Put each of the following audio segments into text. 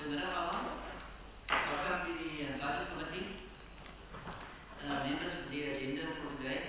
Goedemiddag allemaal. Welkom to the budget committee. Members of the agenda for today.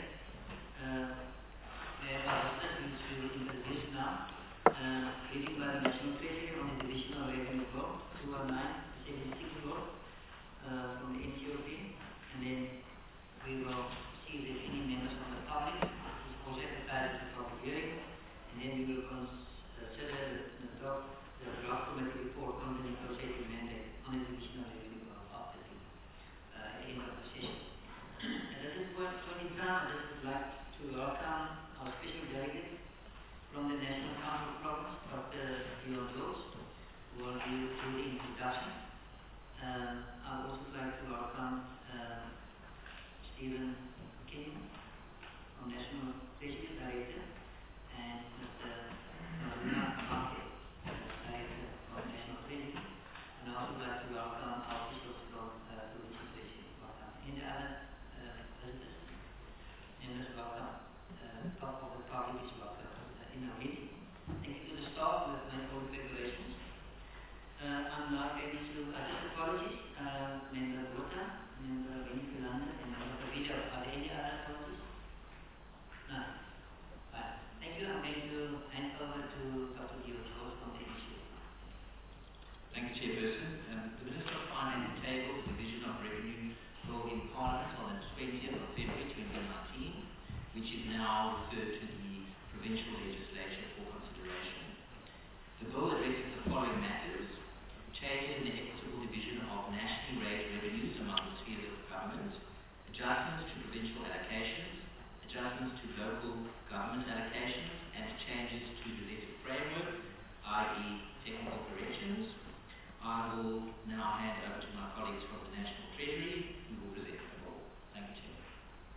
We have our listeners to introduce now. Reading by the National Treasury on the Divisional Revenue Bill 219-76 bill from the NCOP, and then we will see if there's any members from the public who also have decided to public hearing, and then we will consider the draft committee report on the negotiating mandate on the Divisional Revenue Bill after the end of the session. At this point in time, I just would like to welcome our special delegate from the National Council of Province, Dr. Dion Jones, who will do the introduction. I would also like to welcome Stephen King, from National Treasury Director, and Mr. Maruna Marke, Director of National Treasury. And I also like to welcome our officials from Provincial Treasury. Welcome. Any other visitors? Members, welcome. Top of the public is welcome in our meeting. Thank you to the staff who have made all the preparations. I'm now going to just apologies. Member Bota, Member Winnie Philander, and Member Video. Are there any other apologies? No. Fine. Thank you. I'm going to hand over to Dr. Dion Jones from the issue. Thank you, Chairperson. The Minister of Finance tabled the Division of Revenue Bill in Parliament on the 20th of February 2019, which is now referred to the provincial legislature for consideration. The bill addresses the following matters: changes in the equitable division of nationally raised revenues among the spheres of government, adjustments to provincial allocations, adjustments to local government allocations, and changes to the legislative framework, i.e. technical corrections. I will now hand over to my colleagues from the National Treasury, who will present the bill. Thank you, Chair.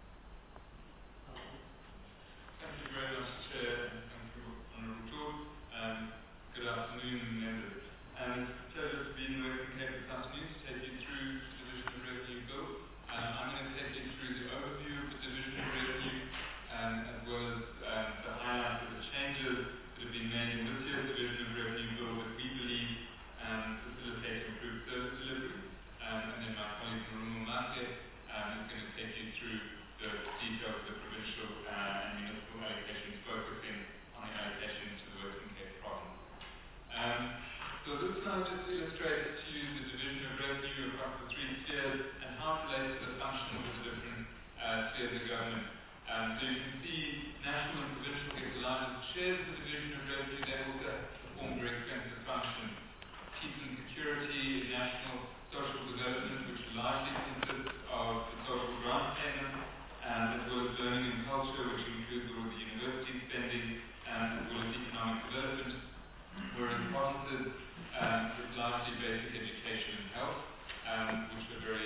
Thank you very much, Chair, and thank you, Honourable George. Good afternoon, members. It's a pleasure to be in the Western Cape this afternoon to take you through the Division of Revenue Bill. I'm going to take you through the overview of the Division of Revenue, as well as the highlights of the changes that have been made in this year's Division of Revenue Bill that we believe facilitate improved service delivery. And then my colleague Maruna Marke is going to take you through the details of the provincial and municipal allocations, focusing on the allocation to the Western Cape province. So this slide just illustrates to you the division of revenue across the three spheres and how it relates to the function of the different spheres of government. So you can see national and provincial get the largest shares of the division of revenue. They also perform very extensive functions. Peace and security, national social development, which largely consists of the social grant payments, as well as learning and culture, which includes all the university spending, as well as economic development, whereas provinces is largely basic education and health, which are very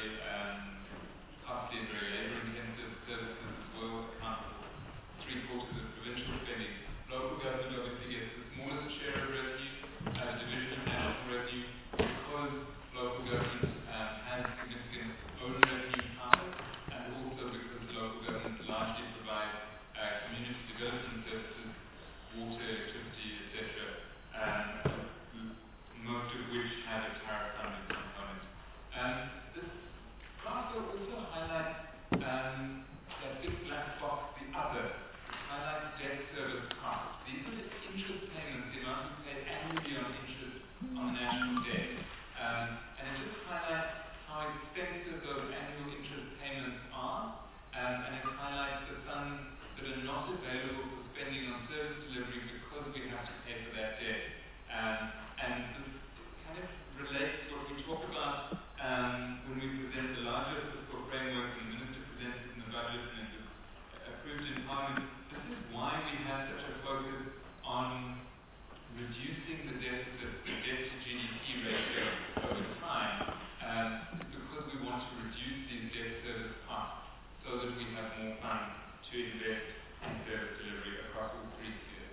costly and very labour-intensive services as well, account for 3/4 of provincial spending. Local government obviously gets the smallest share of revenue, division of national revenue, because local government has significant own revenue power, and also because the local government largely provide community development services, water, electricity, etc., most of which have a tariff funding component. This graph also highlights that big black box, the other, which highlights debt service costs. These are the interest payments, the amount we pay annually on interest on the national debt. And it just highlights how expensive those annual interest payments are, and it highlights the funds that are not available for spending on service delivery because we have to pay for that debt. And this kind of relates to what we talk about when we present the larger fiscal framework and the Minister presents it in the budget and it was approved in Parliament. This is why we have such a focus on reducing the deficit, the debt to GDP ratio over time, because we want to reduce these debt service costs so that we have more funds to invest in service delivery across all three spheres.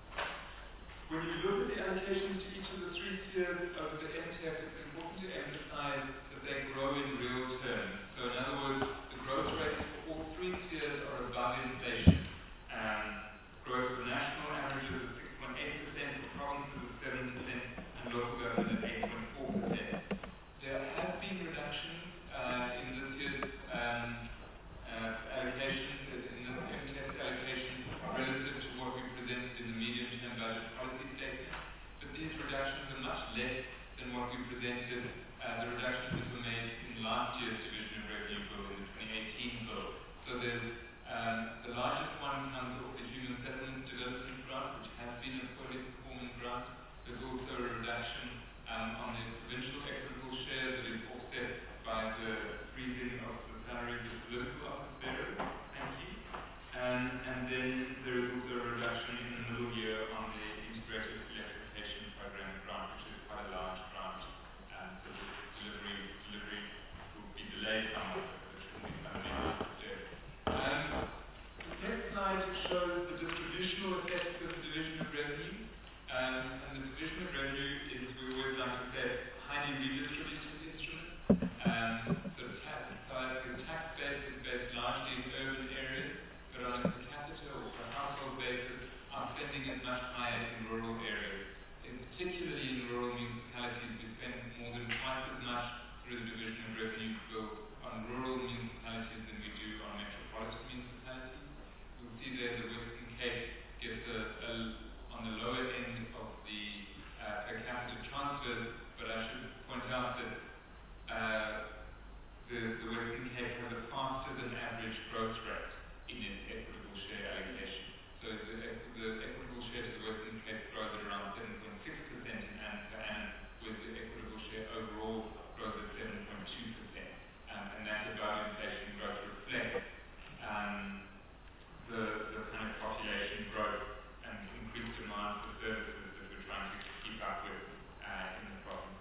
When you look at the allocations to each of the three spheres over the MTEP, it's important to emphasize that they grow in real terms. So in other words, the growth rates for all three spheres are above inflation. Growth for national averages is 6.8%, for provinces is 7%, and local government is 8.4%. reductions are much less than what we presented, the reductions that were made in last year's Division of Revenue Bill, in the 2018 bill. So there's the largest one comes off the Human Settlement Development Grant, which has been a poorly performing grant. There's also a reduction on the provincial equitable share that is offset by the freezing of the salaries of political office bearers. Thank you. And then there is also a reduction in the middle year on the Integrated Electrification Program grant, which is quite a large grant. So the delivery will be delayed somewhat, but it shouldn't be fundamentally dead. The next slide shows the distributional effects of the Division of Revenue. And the Division of Revenue is, we always like to say, a highly redistributive instrument. So the tax base is based largely in urban areas, but on a per capita or per household basis, our spending is much higher in rural areas. Particularly in rural municipalities, we spend more than twice as much through the Division of Revenue Bill on rural municipalities than we do on metropolitan municipalities. You'll see there the Western Cape gets on the lower end of the per capita transfers, but I should point out that the Western Cape has a faster than average growth rate in its equitable share allocation. So the equitable share to the Western Cape grows at around 7.6% per annum, with the equitable share overall grows at 7.2%. And that above inflation growth reflects the kind of population growth and increased demand for services that we're trying to keep up with in the province.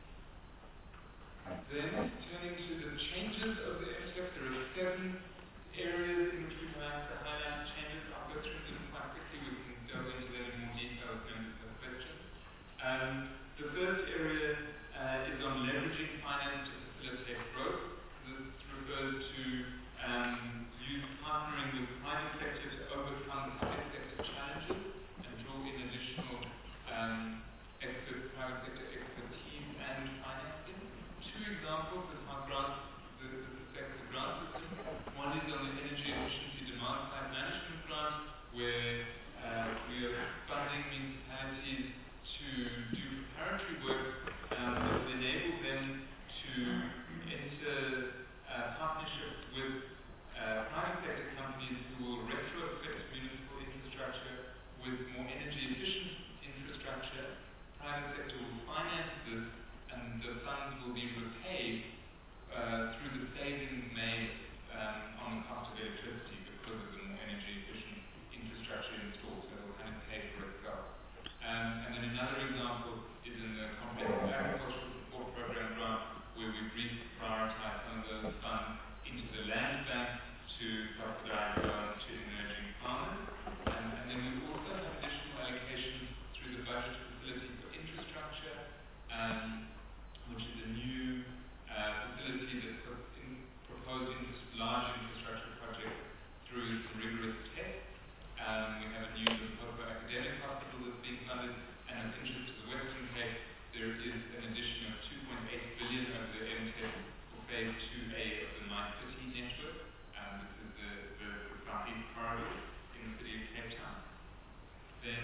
Then, turning to the changes of the MTEP, there are 7 areas in which we'd like to highlight changes. I'll go through them quite quickly. We can delve into them in more detail if members have questions. The first area is on leveraging finance to facilitate growth. This refers to partnering with the private sector to overcome public sector challenges and draw in additional private sector expertise and financing. 2 examples of how this affects the grant system. One is on the Energy Efficiency Demand Side Management Grant, where we are funding municipalities to do preparatory work that will enable them to enter partnerships with private sector companies who will retrofit municipal infrastructure with more energy efficient infrastructure. Private sector will finance this, and the funds will be repaid through the savings made on the cost of electricity because of the more energy efficient infrastructure installed. So it will kind of pay for itself. And then another example is in the Comprehensive Agricultural Support Program grant, where we briefly prioritize some of those funds into the land bank to subsidize loans to emerging farmers. And then we also have additional allocations through the budget facility for infrastructure, which is a new facility that puts in proposed large infrastructure projects through some rigorous tests. We have a new Limpopo Academic Hospital that's being funded, and of interest to the Western Cape, there is an addition of 2.8 billion over the MTEP for phase 2A of the My City network. This is the Southeast Corridor in the city of Cape Town. Then,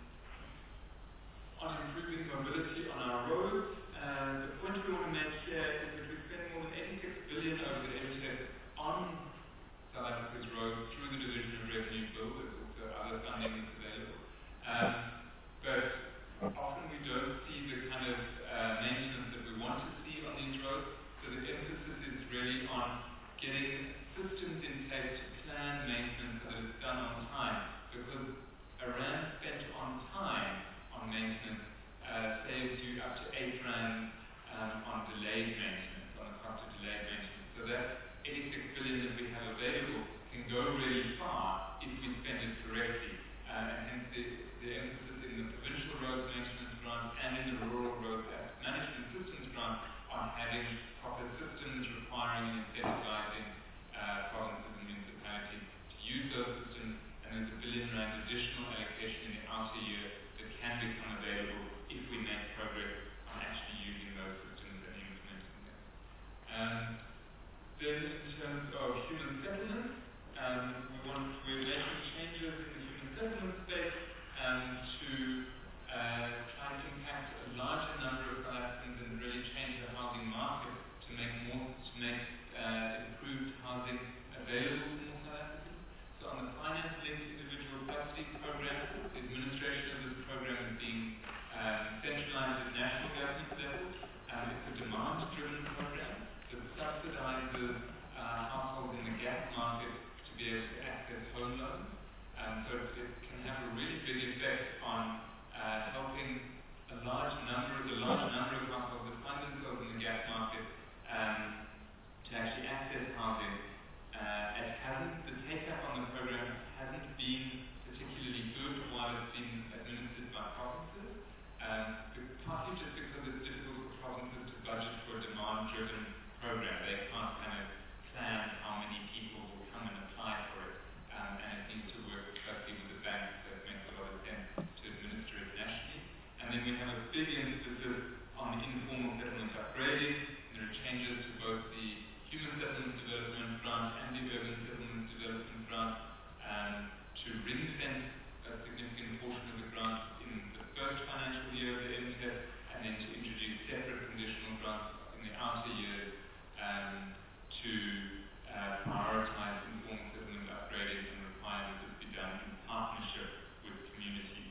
on improving mobility on our roads, the point we want to make here is that we spend more than 86 billion over the MTEP on South Africa's roads through the Division of Revenue Bill. There's also other funding that's available. But often we don't see the kind of maintenance that we want to see on these roads. So the emphasis is really on getting systems in place to plan maintenance so that it's done on time. Because a rand spent on time on maintenance saves you up to 8 rand on delayed maintenance, on the cost of delayed maintenance. So that 86 billion that we have available can go really far if we spend it correctly. And hence the emphasis in the provincial roads maintenance grant and in the rural roads management systems grant on having proper systems requiring and incentivizing provinces and municipalities to use those systems. And there's a R1 billion additional allocation in the outer year that can become available if we make progress on actually using those systems and implementing them. Then in terms of human settlement, we're making changes in the human settlement space to try to impact a of households in the gap market to be able to access home loans. So it can have a really big effect on helping the large number of households that find themselves in the gap market to actually access housing. The take-up on the program hasn't been particularly good while it's been administered by provinces, partly just because it's difficult for provinces to budget for a demand-driven program. They can't kind of plan how many people will come and apply for it, and it needs to work closely with the banks, so it makes a lot of sense to administer it nationally. And then we have a big emphasis on informal settlement upgrading. There are changes to both the Human Settlement Development Grant and the Urban Settlement Development Grant to ring-fence a significant portion of the grant in the first financial year of the MTEP, and then to introduce separate conditional grants in the outer years to prioritize informal settlement upgrading and require that this be done in partnership with communities.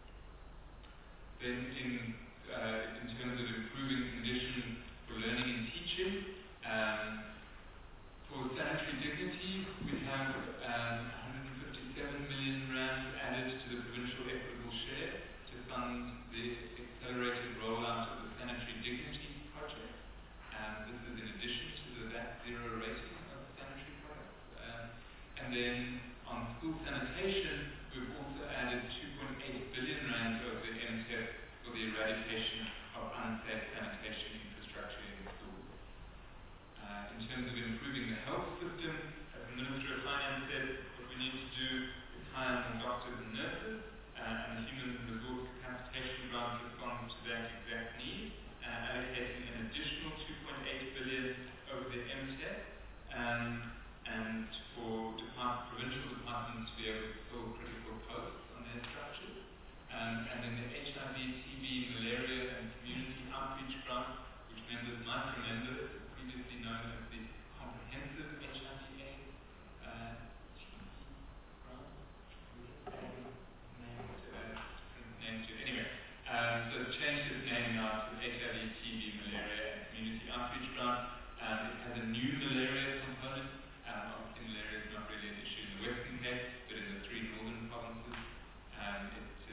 Then in terms of improving conditions for learning and teaching, for sanitary dignity, we have 157 million rand added to the provincial equitable share to fund the accelerated rollout of the sanitary dignity project. This is in addition to the VAT zero rating of sanitary products. And then on school sanitation, we've also added 2.8 billion rand over the MTEP for the eradication of unsafe sanitation infrastructure in schools. In terms of improving the health system, as the Minister of Finance said, what we need to do is hire more doctors and nurses, and the Human Resource Capacitation Grant responds to that exact need, allocating an additional 2.8 billion over the MTEP, and for provincial departments to be able to fill critical posts on their structures. And then the HIV, TB, malaria, and community outreach grant, which members might remember is previously known as the Comprehensive HIV/AIDS TB grant. Anyway, so it's changed its name now to HIV, TB, malaria, and community outreach grant. It has a new malaria component. Obviously, malaria is not really an issue in the Western Cape, but in the 3 northern provinces, it's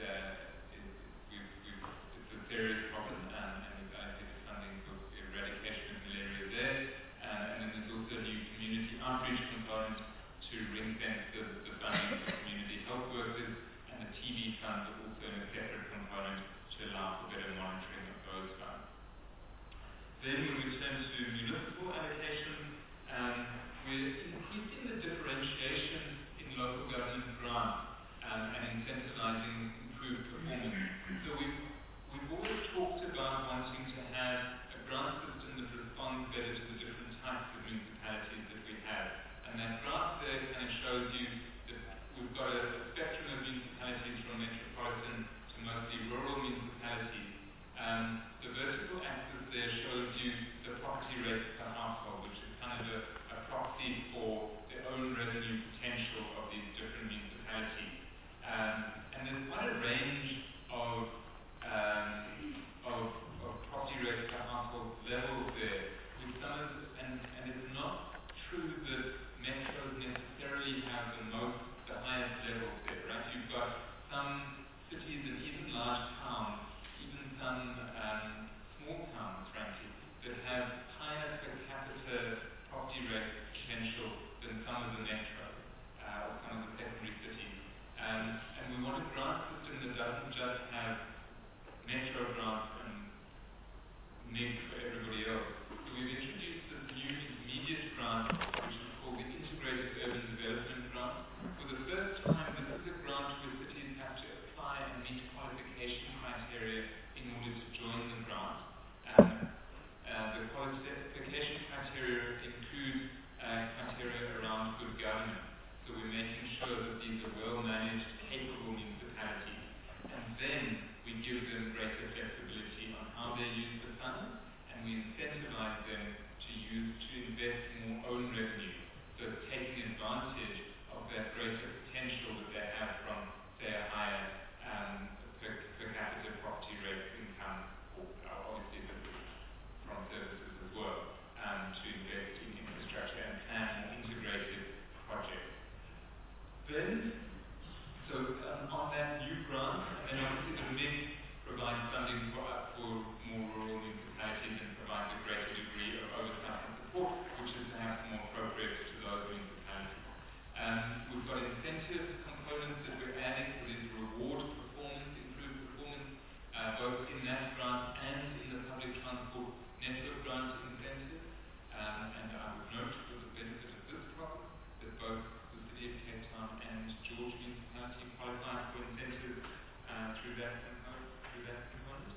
a serious problem, and we've allocated funding for eradication of malaria there. And then there's also a new community outreach component to ring-fence the funding for community health workers, and the TB funds are also in a separate component to allow for better monitoring of those funds. Then when we turn to municipal allocations, we're increasing the differentiation in local government grants and incentivizing improved performance. So we've always talked about wanting to have a grant system that responds better to the different types of municipalities that we have. And that graph there kind of shows you that we've got a spectrum of municipalities from metropolitan to mostly rural municipalities. The vertical axis there shows you the property rate per household, which is kind of a proxy for the own revenue potential of these different municipalities. And there's quite a range of property rate per household levels there. With some of and it's not true that metros necessarily have the highest levels there, right? You've got some cities and even large towns, even some small towns, frankly, that have higher per capita property rate potential than some of the metros or some of the secondary cities. And we want a grant system that doesn't just have metro grants and MIG for everybody else. So we've introduced this new intermediate grant, which is called the Integrated Urban Development Grant. For the first time, this is a grant where cities have to apply and meet qualification criteria in order to join the grant. The qualification criteria include criteria around good governance. So we're making sure that these are well-managed, capable municipalities. And then we give them greater flexibility on how they use the funds, and we incentivize them to invest more own revenue. So taking advantage of that greater potential that they have from, say, a higher per capita property rate income, or obviously from services as well, to invest in infrastructure network grant incentive, and I would note for the benefit of this problem that both the City of Cape Town and George Municipality qualify for incentive through that component.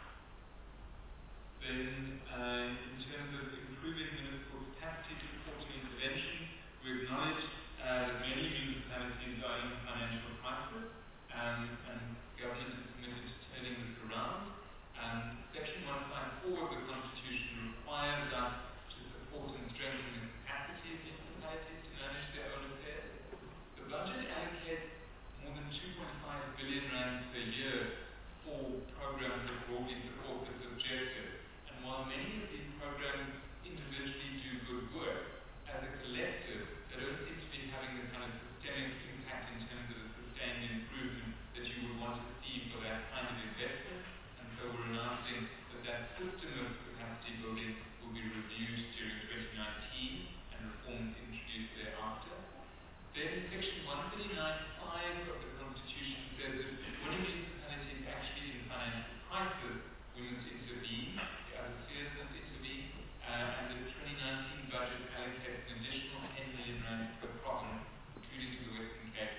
Then, in terms of improving municipal capacity to supporting intervention, we acknowledge that many municipalities are in financial crisis, and government is committed to turning this around. Section 154 of the Constitution requires us to support and strengthen the capacity of municipalities to manage their own affairs. The budget allocates more than 2.5 billion rand per year for programs that broadly support this objective. And while many of these programs individually do good work, as a collective, they don't seem to be having the kind of systemic impact in terms of the sustained improvement that you would want to see for that kind of investment. And so we're announcing that that system of capacity building will be reviewed during 2019 and reforms introduced thereafter. Then Section 139(5) of the Constitution says that when a municipality is actually in financial crisis, we must intervene, the other spheres must intervene, and the 2019 budget allocates an additional 10 million rand per province, including to the Western Cape,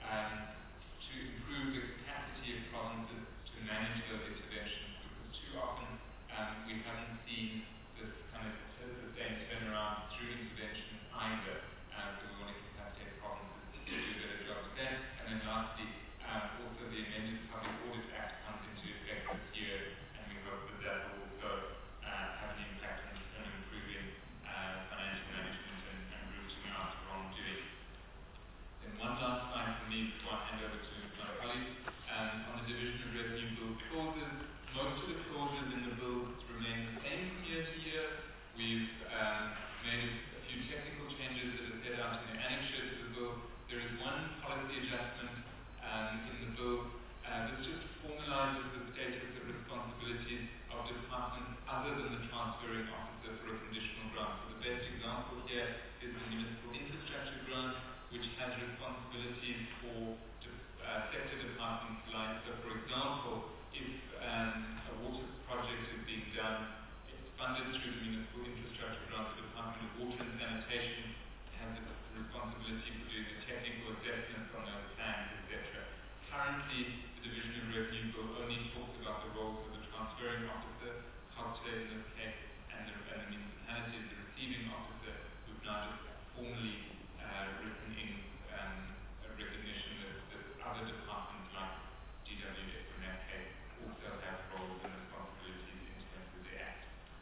to improve the capacity of provinces to manage those interventions, because too often we haven't seen this kind of sustained turnaround through intervention either. So we want to capacitate provinces to do a better job of that. And then lastly, also the amended Public Audit Act comes into effect this year, and we hope that that will also have an impact on improving financial management and rooting out wrongdoing. Then one last slide for me before I hand over to my colleagues. On the Division of Revenue Bill clauses, most of the clauses in the bill remain the same from year to year. We've made a few technical changes that are set out in the annexure to the bill. There is one policy adjustment in the bill that just formalizes the status of responsibilities of departments other than the transferring officer for a conditional grant. So the best example here is the Municipal Infrastructure Grant, which has responsibilities for sector departments like, so for example, if a water project is being done, it's funded through the Municipal Infrastructure Grant, the Department of Water and Sanitation has the responsibility for doing the technical assessments on those plans, etc. Currently, the Division of Revenue Bill only talks about the roles of the transferring officer, COGTA in this case, and the municipality, the receiving officer, who've now just formally written in a recognition that other departments like GWS in that case also have roles and responsibilities in terms of the Act.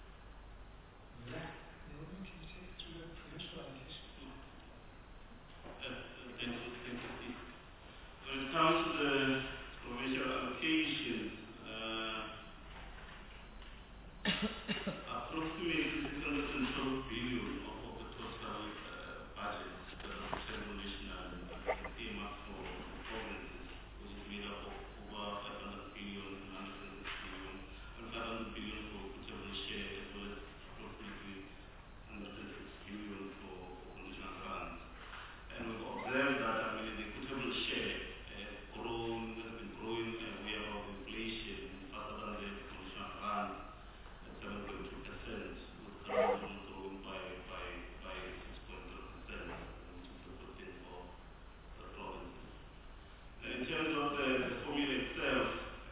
Yeah. Melvin, can you take us through the provincial allocation? Thank you, Steve. When it comes to the provincial allocations, approximately 612 billion of the total budget that was established and earmarked for provinces, which is made up of over 500 billion, 106 billion, and 500 billion for equitable share, as well as approximately 106 billion for conditional grants. And we've observed that the equitable share has been growing way above inflation, faster than the conditional grants at 7.2%, with grants growing by 6.0%, which is a good thing for the provinces. And in terms of the formula itself,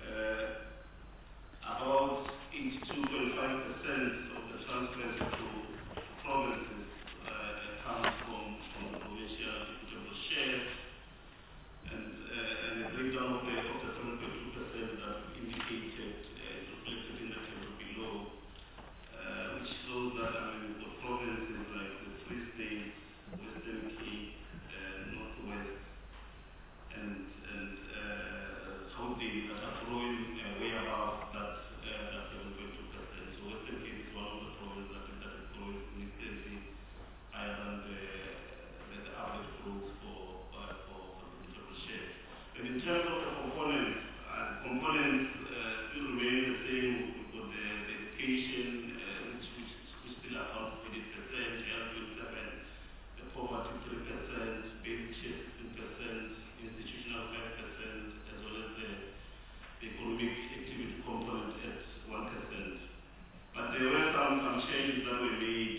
about 82.5% of the transfers to provinces comes from the provincial equitable share, and the breakdown of the 7.2% that we indicated is reflected in the table below, which shows that for provinces like the Free State, Western Cape, Northwest, and Gauteng that are growing way above that 7.2%. So Western Cape is one of the provinces that is growing significantly higher than the average growth for the equitable share. And in terms of the components still remain the same. We've got the education, which still accounts for 80%, health 27%, the poverty 3%, basic share 16%, institutional 5%, as well as the economic activity component at 1%. But there were some some changes that were made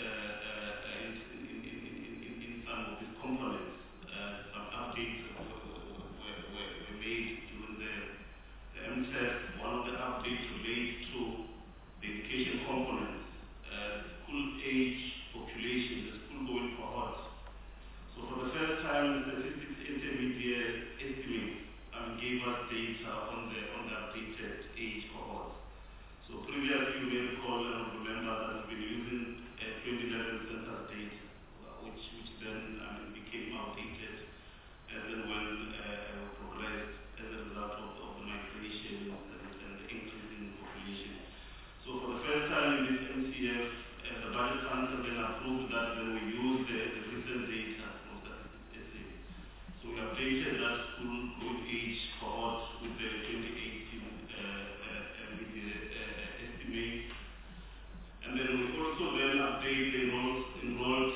in some of these components. Some updates were made during the MTES. One of the updates relates to the education components, school age population, the school going cohort. So for the first time, the statistics intermediate estimate gave us data on the updated age cohort. So previously, you may recall and remember that we've been using 2011 census data, which then became outdated as and when we progressed as a result of the migration and the increasing population. So for the first time in this MCF, the budget council then approved that then we use the recent data from Statistics SA. So we updated that school growth age cohort with the 2018 estimate. And then we also then update the enrolled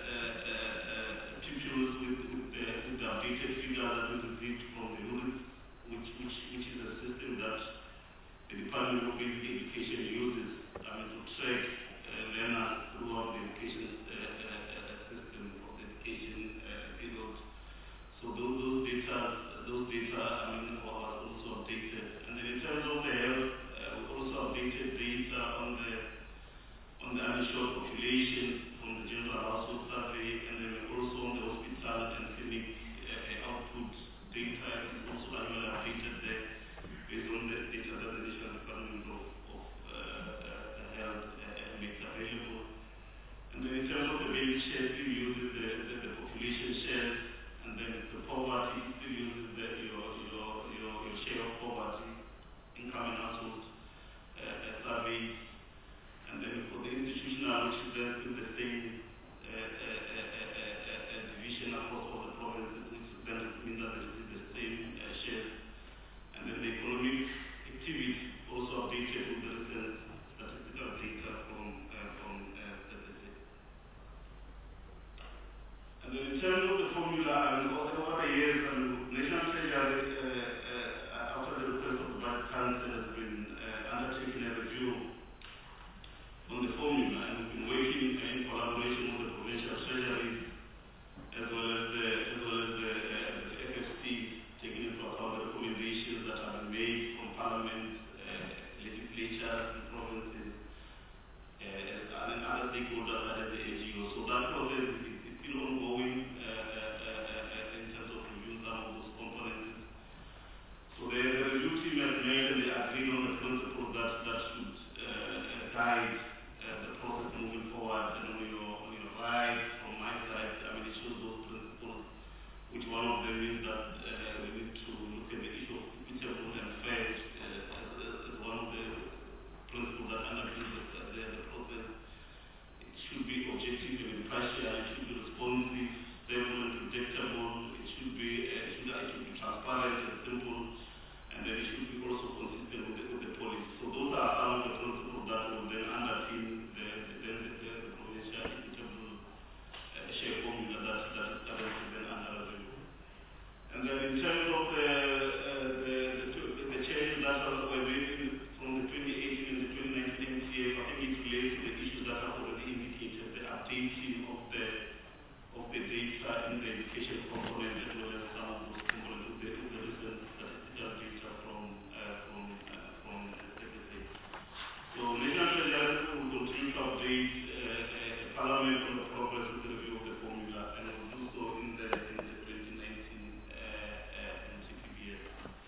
pupils with the updated figure that we received from the UNIS, which is a system that the Department of Basic Education uses to track learners throughout the education system of the education field. So those data was also updated. And then in terms of the health, we also updated data on the uninsured population from the General Household Survey, and then also on the hospital and clinic output data is also annually updated there based on the data that the National Department of Health makes available. And then in terms of the basic share, still uses the population shares, and then the poverty still uses your share of poverty, income and household surveys. And then for the institutional, which is then the same division across all the provinces, which then means that it is the same shares. And then the economic activity also updated with the recent statistical data from SSA. And then in terms of the formula, over the years, National Treasury, after the request of the Budget Council, has been undertaking a review on the formula, and we've been working in collaboration with the provincial treasuries as well as the FFCs, taking into account the recommendations that have been made from Parliament, legislatures and provinces, and other stakeholders such as the NGO. So that process is still ongoing in terms of reviewing some of those components. So the review team has made and they agreed on the principles that should guide the process moving forward. And on your right, from my side, it shows those principles, which one of them is that we need to look at the issue of equitable and fair as one of the principles that underpins the process. It should be objective and impartial, it should be responsive, stable and predictable, it should be transparent and simple, and then it should be also consistent with the policy. So those are some of the principles that will then underpin the provincial equitable share formula that is currently then under review. And then in terms of the changes that were made from the 2018 and the 2019 MCF, I think it relates to the issues that I've already indicated, the updating of the data in the education component, as well as some of those components with the recent statistical data from SSA. So National Treasury will continue to update Parliament on the progress with the review of the formula, and will do so in the 2019 MCPBS.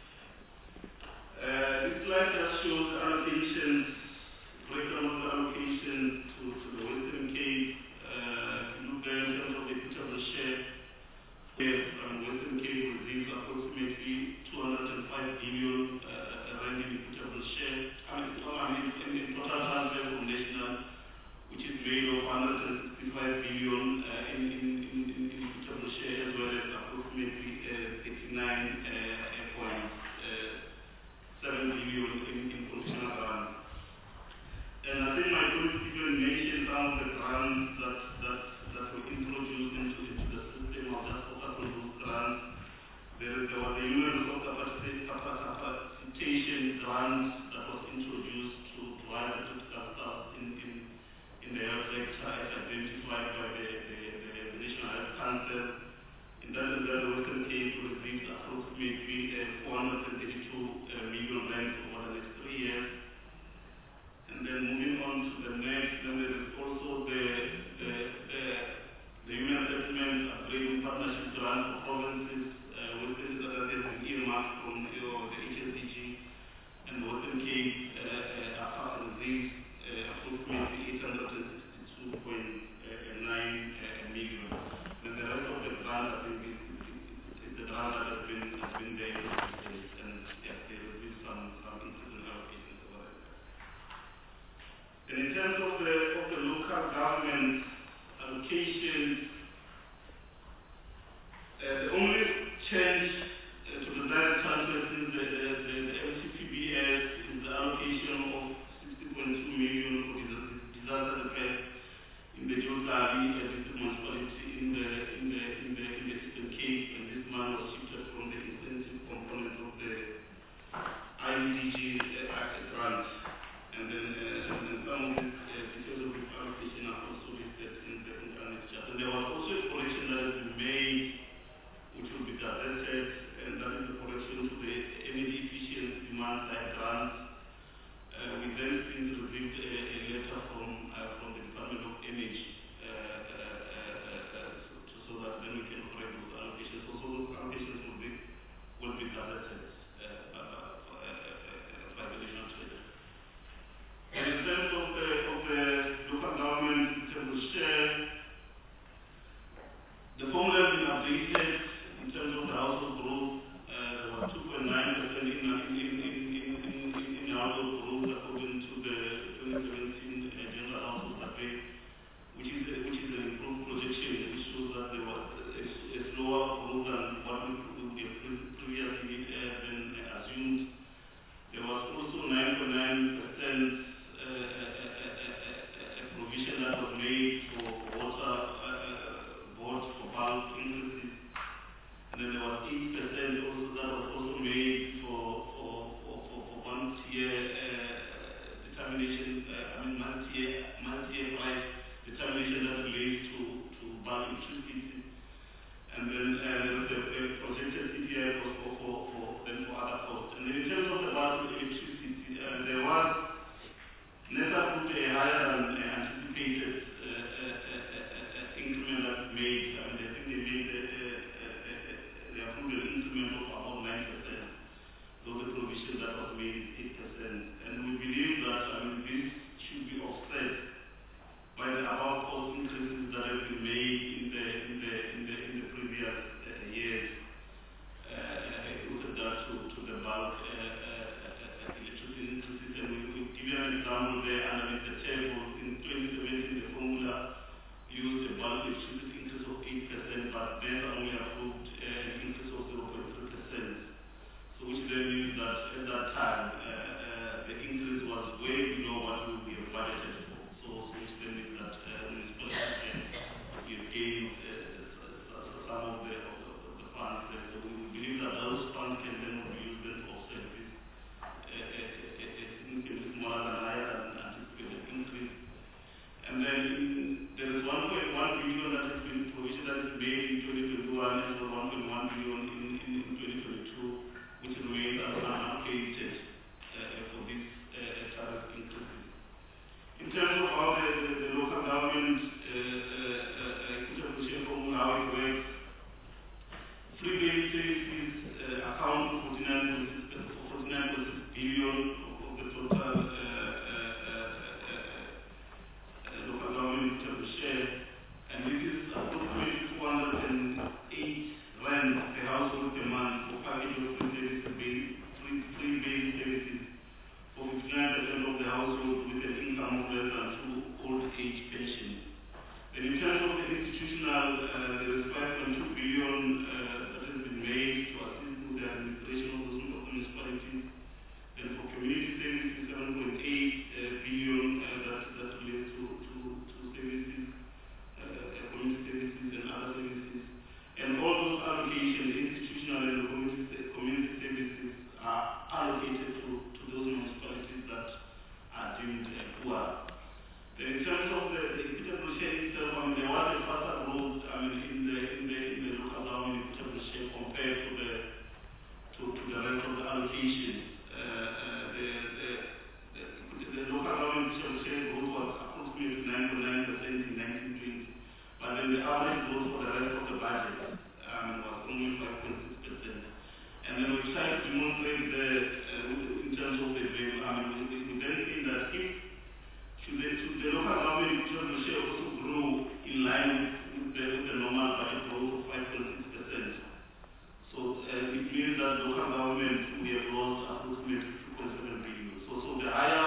This slide just shows allocations, breakdown of the allocations to the Western Cape. If you look there in terms of the equitable share, Western Cape receives approximately 205 billion rand in equitable share. In total transfer from national, which is made of 165 billion in equitable share, as well as approximately 89.7 billion in conditional grants. And I think my colleague even mentioned some of the grants that were introduced into the system. I'll just focus on those grants. There was a human resource capacitation grant that was introduced to provide the critical staff in in the health sector as identified by the National Health Council. In that regard, the Western Cape received approximately 432 million rand over the next 3 years. And then moving on to the next, then there is also the Human Settlement Upgrading Partnership Grant for provinces, Western that has been earmarked from the HSDG and Western Cape received approximately 862.9 million. Then the rest of the grant, I think, is the grant that has been there in the States, and yes, they received some increase in allocations over there. And in terms of the local government allocations, the only change to the direct transfer since the MCPBS is the allocation of 60.2 million for disaster repair in the Jozali district municipality in the Eastern Cape, and this money was shifted from the incentive component of the IDG grant. And then some of these details of the allocation are also listed in the annex chart. And there was also a correction that has been made, which will be gazetted, and that is the correction to the energy efficiency demand side grant. We then since received a letter from the Department of Energy so that then we can correct those allocations. So those allocations will be gazetted by the National Treasury. And in terms of the local government, in terms of share, the formula has been updated in terms of the household growth. There was 2.9% in household growth according to the 2017 General Household Survey, which is an improved projection, which shows that there was a slower growth than what we previously been assumed. There was also 9.9% provision that was made for water boards for bulk increases, and then there was 8% also that was also made for one-tier determination, multi-year price determination that relates to bulk electricity, and then there was a projected CPI for other costs. And then in terms of the bulk electricity, there was NESA put a higher than anticipated increment that was made. I mean, I think they made they approved an increment of about 9%. So the provision that was made is 8%. And we believe that this should be offset by the above cost increases that have been made in the previous years with regard to the bulk electricity increases. And we give you an example there underneath the table. In 2017, the formula used a bulk electricity increase of 8%, but then only approved an increase of 0.3%. So which then means that at that time, the increase was way below what we have budgeted for. So which then means that municipalities have gained some of the funds there. So we believe that those funds can then be used then to offset this significantly smaller than higher than anticipated increase. And then there is 1.1 billion that has been provision that is made in 2021 and 1.1 billion in 2022, which remains unallocated for these tariff increases. In terms of how the local government interpretation formula, how it works, free base services account for 49.6 billion of the total local government share, and this is approximately 408 rand per household per month for package of free base services for 59% of the households with an income of less than 2 old age pensions. And in terms of the institutional, there is 5.2 billion that has been made to assist with the administration of those municipalities. And for community services, 7.8 billion that relates to services, community services and other services. And all those allocations, institutional and community services, are allocated to those municipalities that are deemed poor. Then in terms of the then the average growth for the rest of the budget was only 5.6%. And then we tried to demonstrate in terms of the value. We then think that should the local government treasury share also grow in line with the normal budget growth of 5.6%. So it means that local government we have lost approximately 2.7 billion. So the higher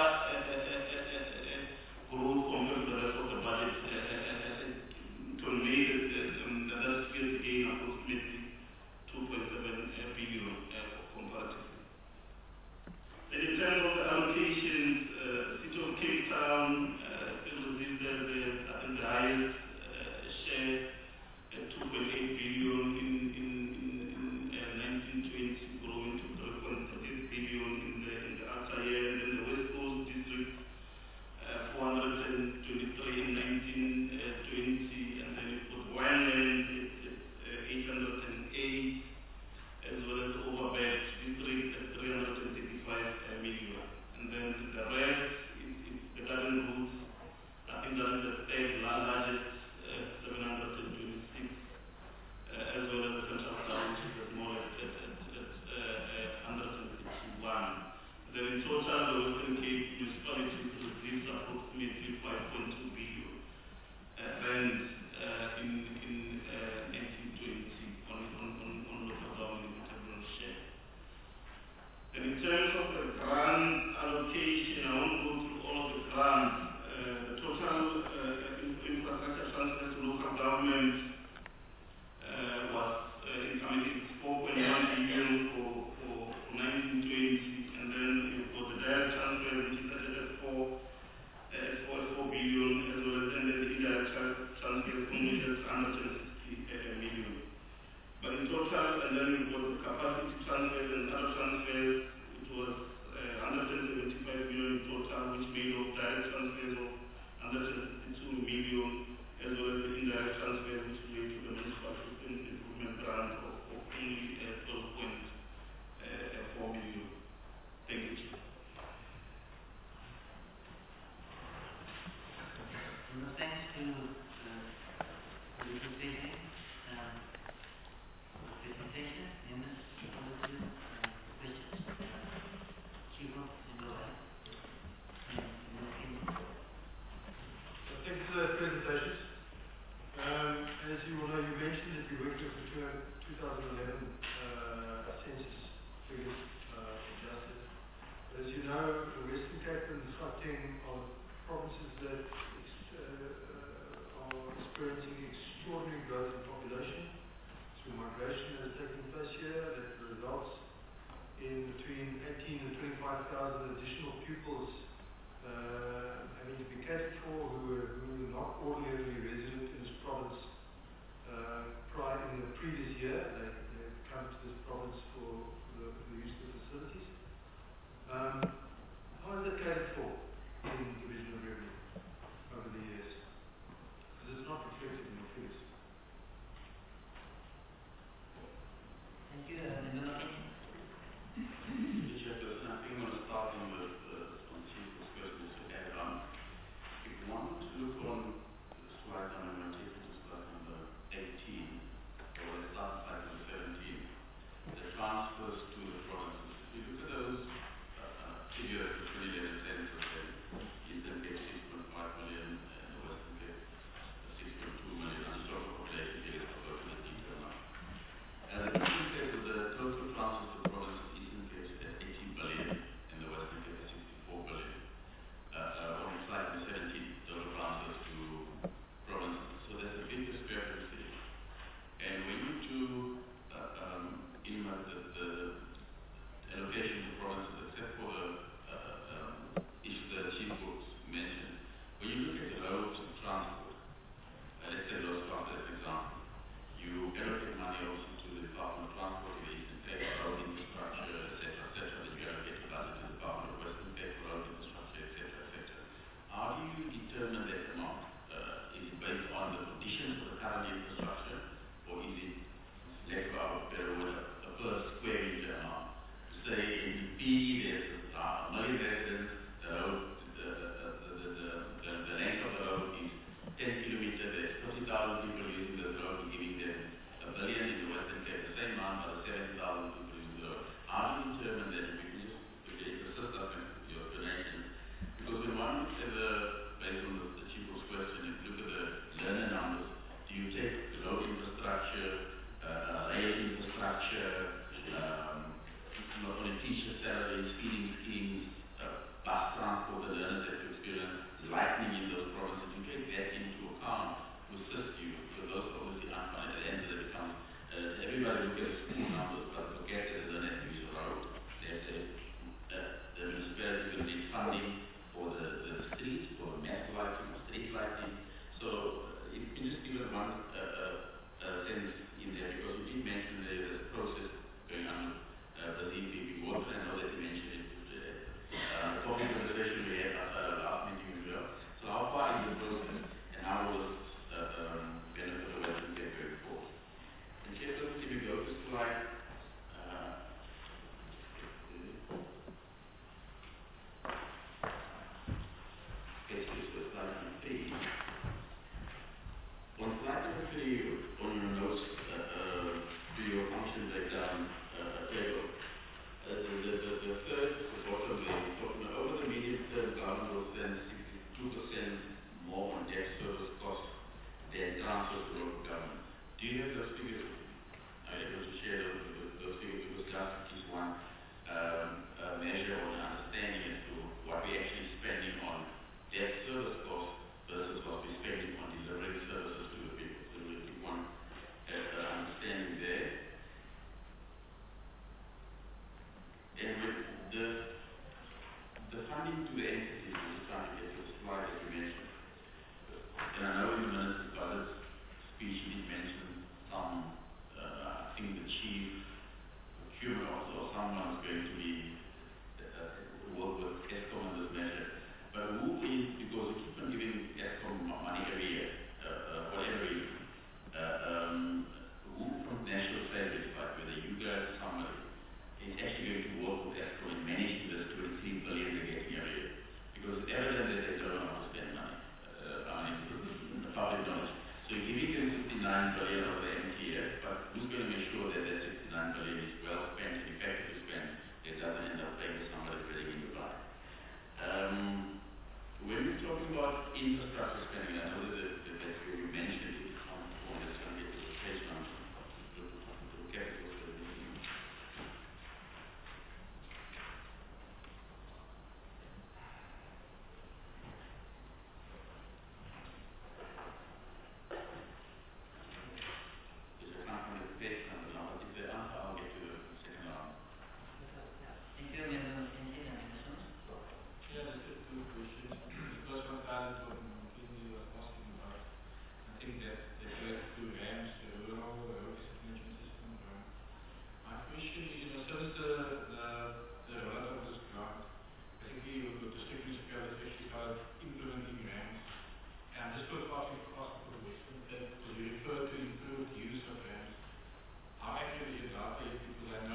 growth compared to the rest of the budget to make that sphere gain approximately 2.7 billion comparatively. And in terms of the allocations, City of Cape Town received the highest share at 2.8 billion in 1920, growing to 3.38 billion in the after year, and then the West Coast District 423 in 1920, and then you've got Wineland at 808, as well as Overberg District at 335 million. And then the rest is the Garden Routes. I think that is the third largest, 726, as well as the Central Town, which is the smallest at 161. Then in total, the Western Cape municipalities receives approximately 5.2 billion rand in 1920 on local government integral share. And in terms of the grant allocation, I won't go through all of the grants. The total infrastructure transfer to local government was it's 4.1 billion for 1920, and then you've got the direct transfer, which is at 4 billion, as well as then the indirect transfer only at 160 million. But in total, and then you've got the capacity transfers and other transfers, it was 175 million in total, which made up direct transfers of 162 million, as well as the indirect transfer, which made to the municipal system improvement grant of only 12.4 million. Thank you, Chief. Thanks to the presentation. Members, over to questions. Chief of Zimbabwe. Thank you for those presentations. As you will know, you mentioned that you worked with the 2011 census figures adjusted. As you know, the Western Cape and Gauteng are provinces that are experiencing extraordinary growth in population through migration that is taking place here, that results in between 18 and 25,000 additional pupils having to be catered for who were not ordinarily resident in this province prior in the previous year. They come to this province for the use of the facilities. How is it catered for in Division of Revenue over the years? Because it's not reflected in the figures. Thank you. Mr. Chairperson, I think I'm going to start with on Chief's question to add on. If one to look on slide number, I'm going to take you to slide number 18, or let's start slide number 17, the transfers to the provinces. If you look at those figures, the 2011 census, Eastern Cape 6.5 million, and the Western Cape 6.2 million. I'm just talking about population figures, I'll go to the detail now. As a percentage of the total transfers to the provinces, Eastern Cape is at 18 billion, and the Western Cape is 64 billion. On slide 17, total transfers to provinces. So there's a big discrepancy. And when you do the allocation to provinces, except for the issue that Chief Books mentioned, when you look at the road transport, let's say road transport as an example, you allocate money also to the Department of Transport, the Eastern Cape road infrastructure, etc., then you allocate the budget to the Department of Western Cape road infrastructure, etc. How do you determine that amount? Is it based on the conditions of the current infrastructure, or is it left out there with a per square meter amount? Say in B, there's a million residents, the length of the road is 10 kilometers, there's 30,000 people happening in those provinces, you take that into account to assist you. So those obviously aren't fine. At the end of the time, everybody look at school numbers, but forget that they don't have to use a road. They say the municipality will need funding for the streets, for mass lighting, or street lighting. So you can just give it one sense in there, because you did mention there's a process going on with the EPP water. I know that you mentioned it today. The topic of the session we had after our last meeting as well. So how far is the process, and how will this benefit the Western Cape going forward? And Chairperson, if you go to slide slide number 3. On slide number 3, on your notes, to your function breakdown table, the third, the bottom there, talking about over the medium term, government will spend 62% more on debt service costs than transfers to local government. Do you have those figures? Are you able to share those figures? Because that is one measure or an understanding as to what we're actually spending on debt service costs versus what we're spending on delivering services to the people. So we want understanding there. And with the funding to the entities, we're just trying to get to the slide that you mentioned. And I know in the minister's budget speech he did mention some, I think the chief procurement officer or someone is going to be work with ESCOM on this measure. But who is, because we keep on giving ESCOM money every year, whatever reason, who from national treasury, like whether you guys, somebody, is actually going to work with ESCOM in managing this 23 billion they're getting every year. Because it's evident that they don't know how to spend money. The public knowledge. So you're giving them 69 billion over the MTF, but who's going to make sure that that 69 billion is well spent and effectively spent? It doesn't end up paying for somebody filling in the pie. When we're talking about infrastructure spending, I know that that's where you mentioned it. I'm just going to get to the page number. The capital spending. There's a company page number now, but if they answer, I'll get to the second round. Thank you, Member Kenji and questions. Yeah, just two questions. The first one ties to what Kenji was asking about. I think that they go to RAMS, the rural road management system. My question is, since the rollout of this grant, basically the district municipalities actually started implementing RAMS. And I'm just going to ask for the Western Cape, because you refer to improved use of RAMS. How accurate is that? Because I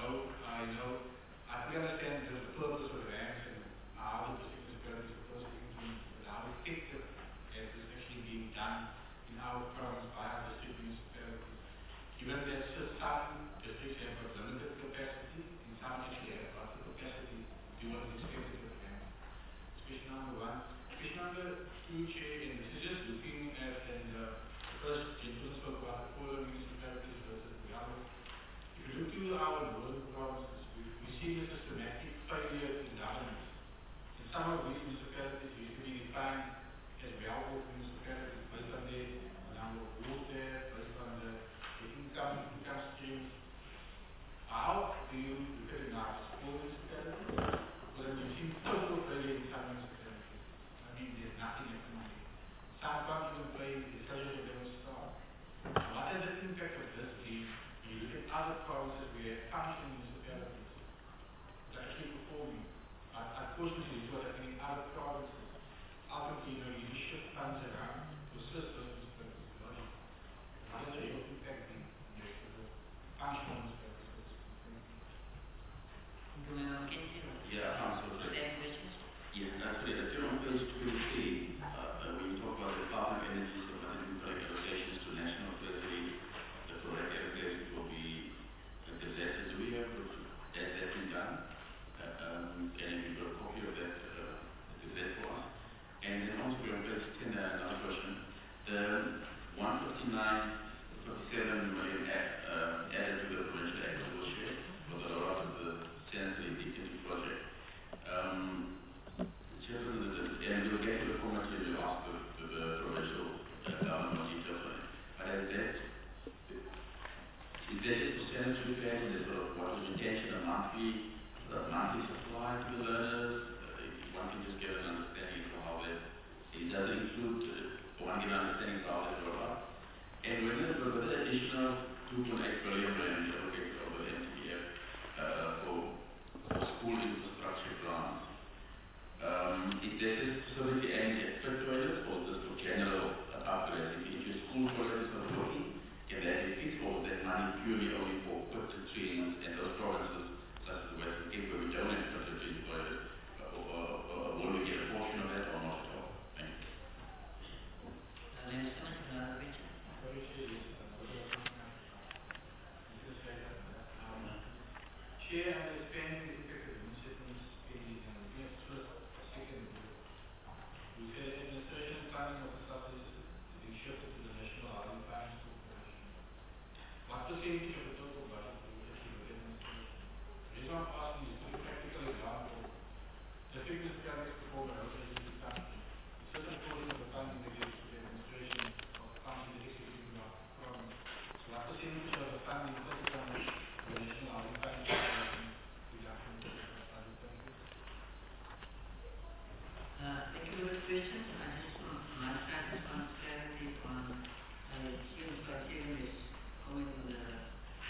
fully understand the purpose of RAMS and how the district municipalities are supposed to implement it, but how effective is this actually being done in our province by our district municipalities? Given that some districts have got limited capacity and some actually have got the capacity to do what is expected of RAMS. That's question number one. Question number two, Chair, and this is just looking at, and the first gentleman spoke about the poorer municipalities versus the others. If you look to our northern provinces, we see a systematic failure in governance. And some of these municipalities used to be defined as well-off municipalities based on the number of water, based on the income streams. How do you look at it now as poor municipalities? Because you've seen total failure in some municipalities. I mean, there's nothing happening. Some can't even pay the treasury they will start. What is the impact of this been when you look at other provinces where functioning municipalities are actually performing? Unfortunately, it's what's happening in other provinces. Ultimately, you shift funds around to assist those municipalities. What is the real impact being for the functioning municipalities? Thank you, Member Kenji. Yeah, absolutely. Same questions? Yes, that's great. If you're on page 23, when you talk about the Department of Energy submitting incorrect allocations to National Treasury, the correct allocations will be gazetted. Do we have has that been done? Can you give a copy of that gazette for us? And then also we're on page 10, another question. The 157 million added to the provincial actual share for the rollout of the Sensory Dignity project. Chairman, and we'll get to the comments when you ask this is percentage repair, there's sort of what is intention, a monthly supply to the learners. If one can just get an understanding of how that, it doesn't include, one get an understanding of how that roll out. And with the additional 2.8 billion rand allocated over the MTF for school infrastructure grants, is this specifically aimed at fit toilets or just for general upgrades? If your school toilet is not working, can that be fixed, or is that money purely only for fit to trains and those provinces such as the Western Cape where we don't have fit to train toilets, or will we get a portion of that or not at all? Thank you. Very serious. Chair, understanding the impact of municipal spending and we have first, second group. We said administration planning of the subsidy system is being shifted to the National Housing Finance Corporation. What percentage of the total budget will be actually with administration? The reason I'm asking is to a practical example. The figures carries perform a housing in the country. A certain portion of the funding that goes to the administration of the funding that executed in our province. So what percentage of the funding total comes to the National Housing Finance Corporation reduction to the funding? Thank you for the question. I just want my side just want clarity on student criteria is going in the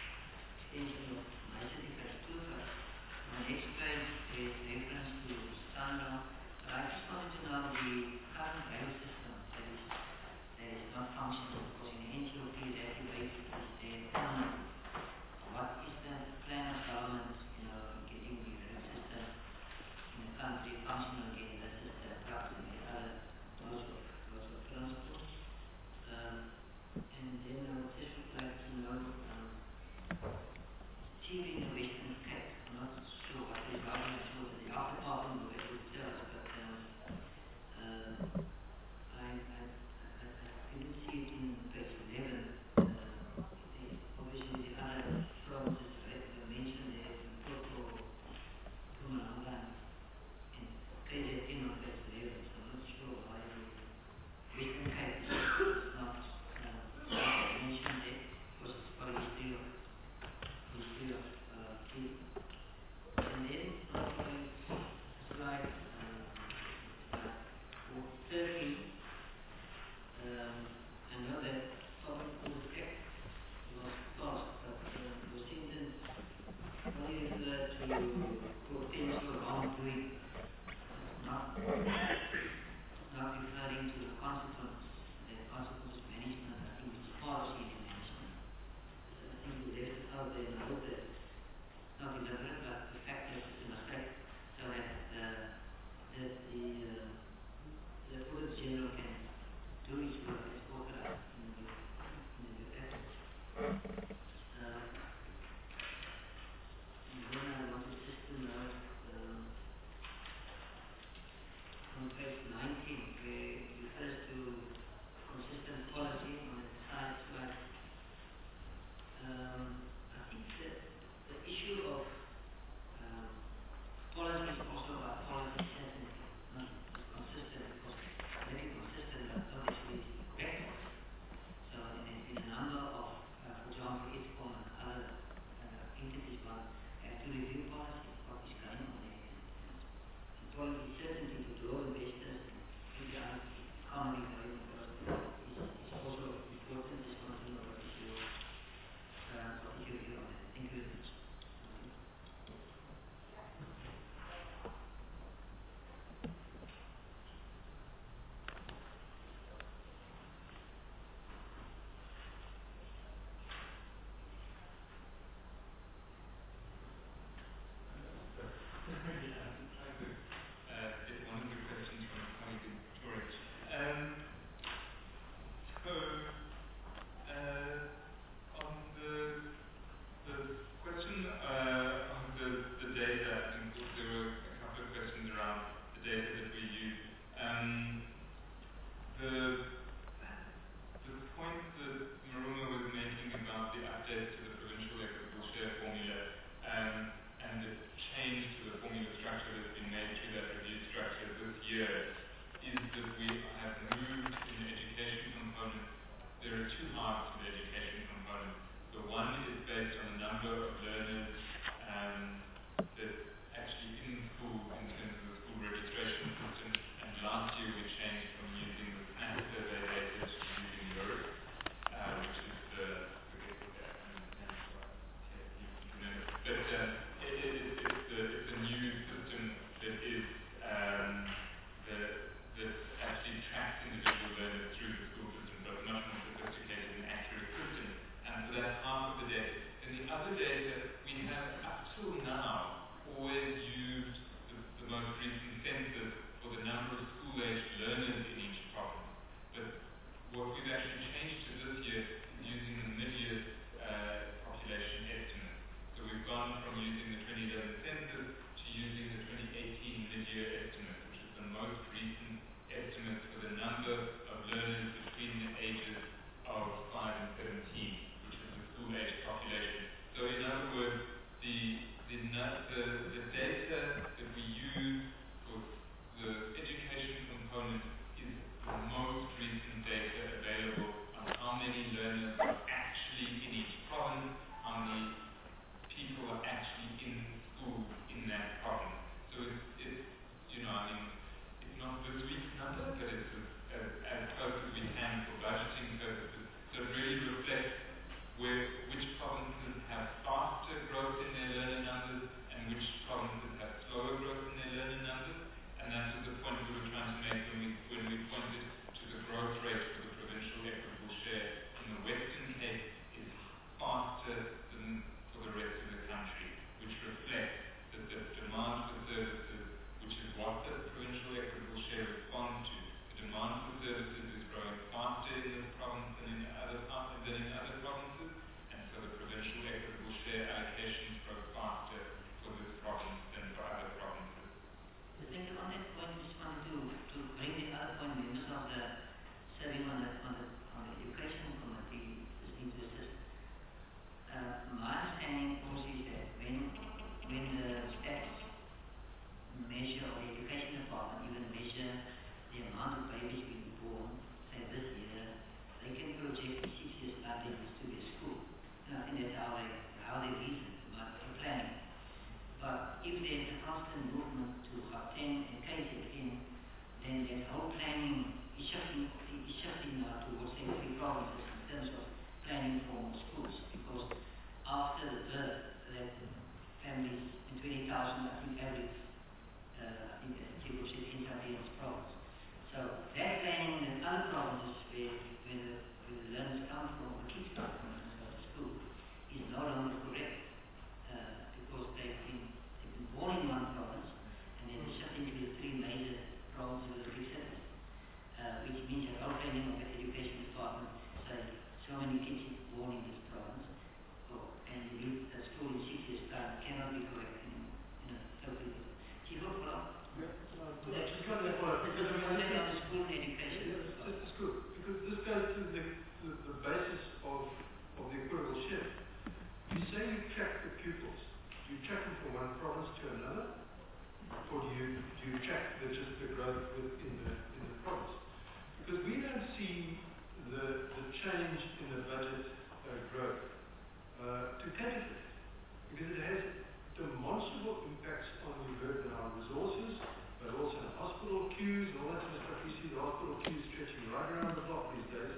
many kids born in this province, and you leave a school in 6 years' time cannot be correct in a totally different. Chief of Law. That's just one more, because I mean, on the school and education. yes, just the school, because this goes to the basis of the equivalent shift. You say you track the pupils. Do you track them from one province to another, or do you track just the growth within the province? Because we don't see the change in the budget growth to take effect, because it has demonstrable impacts on our resources, but also in hospital queues and all that sort of stuff. You see the hospital queues stretching right around the block these days.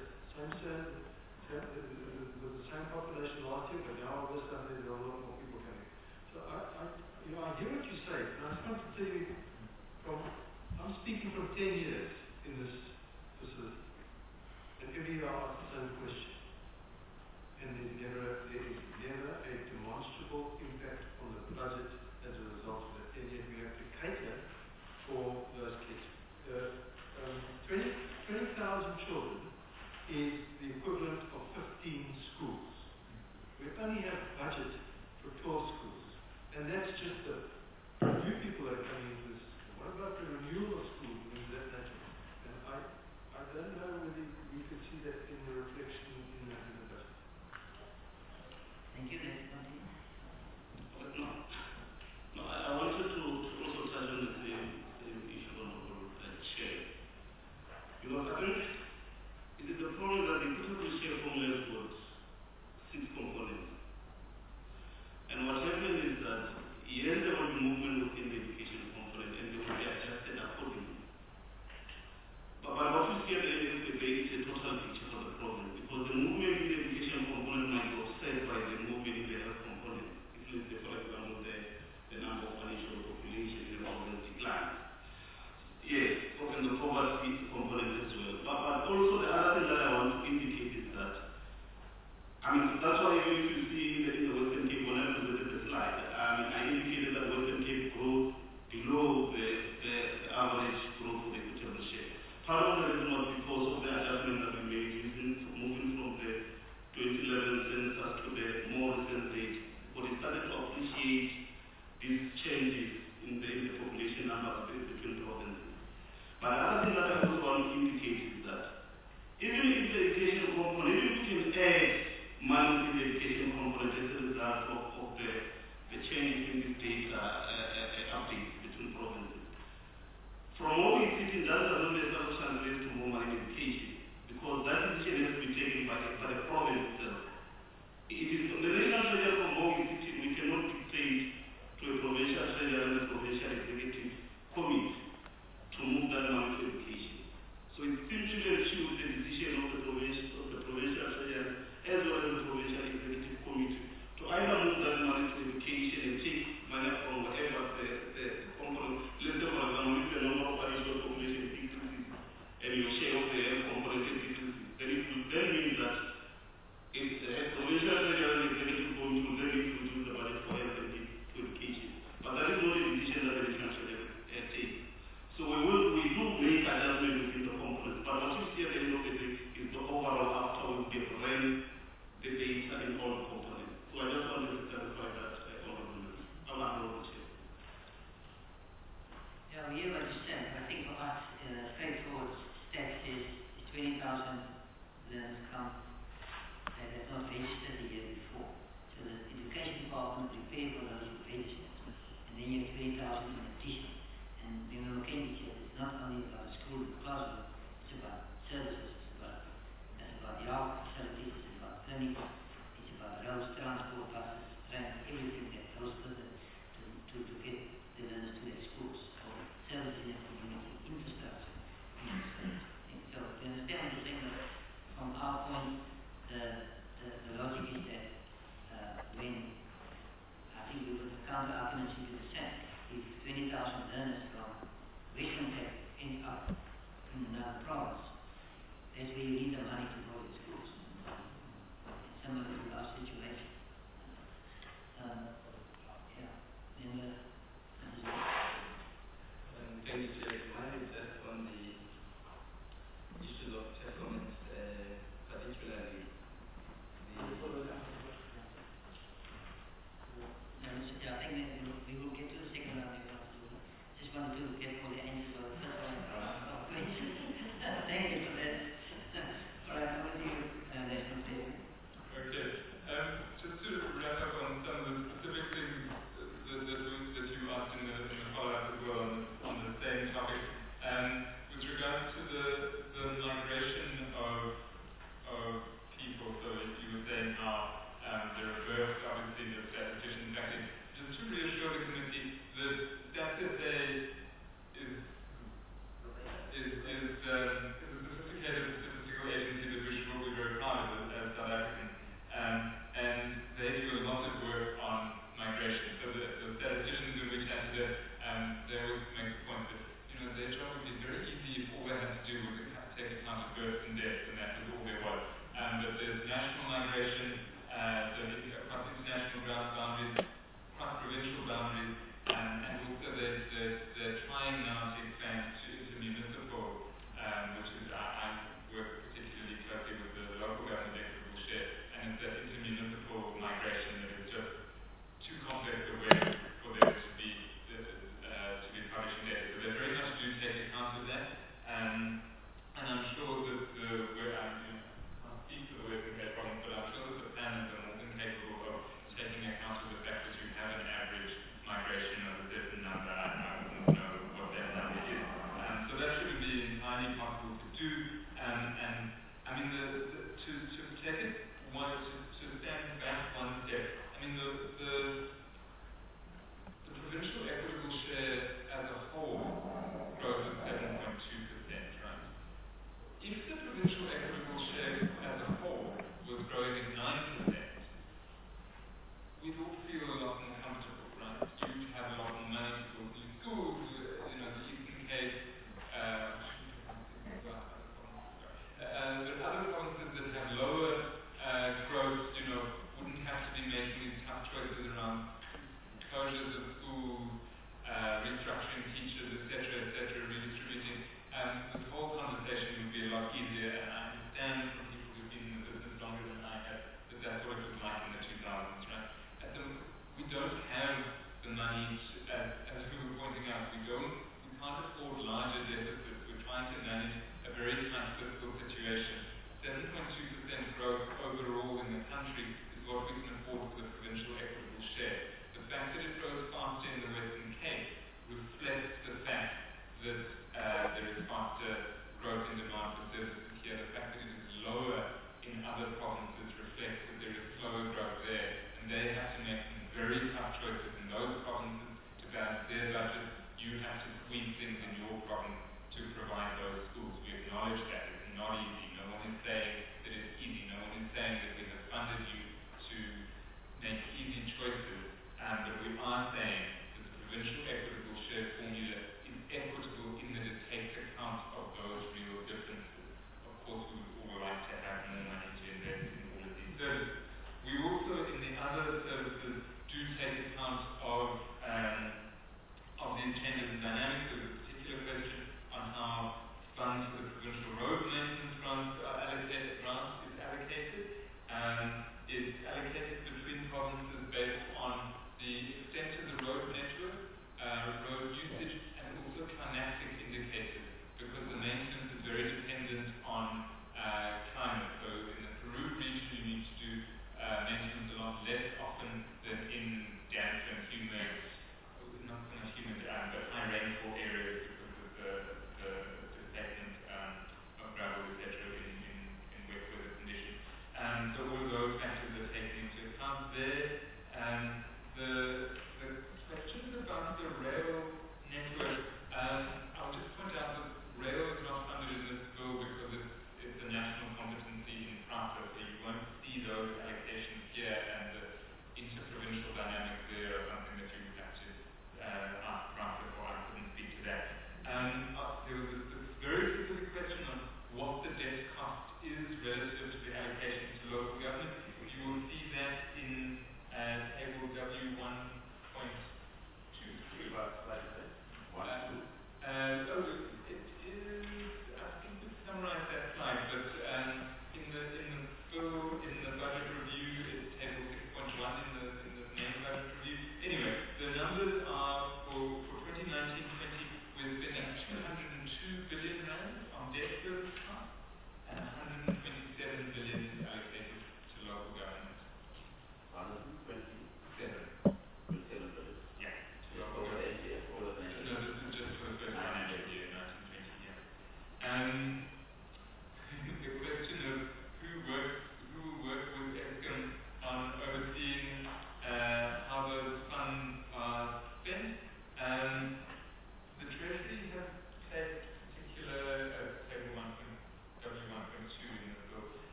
With the same population last year, but now all of a sudden there are a lot more people coming. So I hear what you say, and I just want to tell you, I'm speaking from 10 years in this facility, and every year I ask the same question, and there is never a demonstrable impact on the budget as a result of it, and yet we have to cater for those kids. 20,000 children is the equivalent of 15 schools. We only have budget for 12 schools, and that's just the new people that are coming into this. What about the renewal of schools and things of that nature? And I don't know whether you can see that in the reflection in the budget. Thank you. Let's continue. No, I wanted to also touch on the same issue on share. Because I think it is a problem that the equitable share formula has got 6 components. And what happened is that yes, there will be movement within the education component and they will be adjusted accordingly. But what we see at the end of the day is a total picture for the problem, because the movement in the education component might be offset by the movement in the health component. If let's say, for example, the number of uninsured population in the province declines. Yes, and the poverty component as well. But also the other thing that I want to indicate is that, that's why if you see in the Western Cape, when I presented the slide, I indicated that Western Cape growth below the average growth for the equitable share. Part of the reason was because of the adjustment that we made moving from the 2011 census to the more recent date, but it started to appreciate these changes in the population numbers between provinces. But the other thing that I also want to indicate is that even if the education component, even if you can add money in the education component as a result of the change in this data updates between provinces, from what we see, that doesn't necessarily translate to more money in education, because that decision has to be taken by the province itself. It is the national treasury from what we see, we cannot dictate to a provincial treasury and a provincial executive commit to move that money to education. So it's simply choose the decision of the provincial treasury as well as the provincial executive committee to either move that money to education and take money from whatever the component. Let's say, for example, if the number of uninsured population decreases and your share of the health component decreases, then it will then mean that the provincial treasury and executive committee will then need to reduce the budget for health and to education. But that is not a decision that the national treasury takes. So we do make adjustments within the components, but what you see at the end of the day is the overall after we have run the data in all the components. So I just wanted to clarify that all of them. I'll handle it. Yeah, we have understand. I think for us, straightforward stats is 20,000 learners come that have not registered the year before. So the education department prepared for those who registered. And then you have 20,000 in addition. And when we look into it, it's not only about the school and classroom, it's about services, it's about the health facilities, it's about clinics, it's about roads, transport, buses, trains, everything that goes with it to get the learners to their schools. So services in the community, infrastructure. So you understand what I'm saying, that from our point, the logic is that when I think we would counter arguments into the sense, if 20,000 learners from Western Cape end up in another and deaths, and that was all there was. But there's national migration, across international boundaries, across provincial boundaries, and also they're trying now to expand to municipal, which is, I work particularly closely with the local government equitable share, and it's that intermunicipal migration that is just too complex a way for them to be publishing data. So they very much do take account of that, and I'm sure that I can't speak for the Western Cape province, but I'm sure that the planners are more than capable of taking account of the fact that you have an average migration of a certain number. I wouldn't know what that number is. So that should be entirely possible to do. And I mean, to take it to stand back one step, I mean, the provincial equitable share as a whole grows at 7.2%, right? If the provincial equitable share as a whole was growing at 9%, we'd all feel a lot more comfortable, right? You'd have a lot more money to build new schools, the Eastern Cape, but other provinces that have lower growth, wouldn't have to be making these tough choices around closures of schools, restructuring teachers, etc., redistributing. This whole conversation would be a lot easier, and I understand from people who've been in the business longer than I have that that's what it was like in the 2000s, right? We don't have the money, as we were pointing out, we can't afford larger deficits. We're trying to manage a very tight fiscal situation. 7.2% growth overall in the country is what we can afford for the provincial equitable share. The fact that it grows faster in the Western Cape reflects the fact that there is faster growth in demand for services here. The fact that it is lower in other provinces reflects that there is slower growth there, and they have to make some very tough choices in those provinces to balance their budget. You have to squeeze things in your province to provide those schools. We acknowledge that it's not easy. No one is saying that it's easy. No one is saying that we have funded you to make easy choices. But we are saying that the provincial equitable share formula is equitable in that it takes account of those real differences. Of course, we would all like to have more money to invest in all of these services. We also, in the other services, do take account of the changes in dynamics. There was a particular question on how funds for the provincial road maintenance grants is allocated. It's allocated between provinces based on the extent of the road network, road usage, and also climatic indicators, because the maintenance is very dependent on climate. So in the Peru region, you need to do maintenance a lot less often than in damp and humid, not humid, but high rainfall areas because of the displacement of gravel, etc. in wet weather conditions. So all of those factors are taken into account there. The questions about the rail network, I'll just point out that rail is not funded in this bill because it's a national competency in PRAFA, so you won't see those allocations here, and the interprovincial dynamics there are something that you would have to ask PRAFA for. I couldn't speak to that. There was this very specific question on what the debt cost is relative to the allocation to local government. You will see that in table W1.2. So it is, I think we summarized that slide, but in the bill, in the budget review, it's table 6.1 in the main budget review. Anyway, the numbers are for 2019-20, we're spending 202 billion rand on debt service costs, and 127 billion is allocated to local government. 127 billion. Yeah. Over the 8 years, over the 8 years. No, this is just for the first financial year, 1920, yeah. The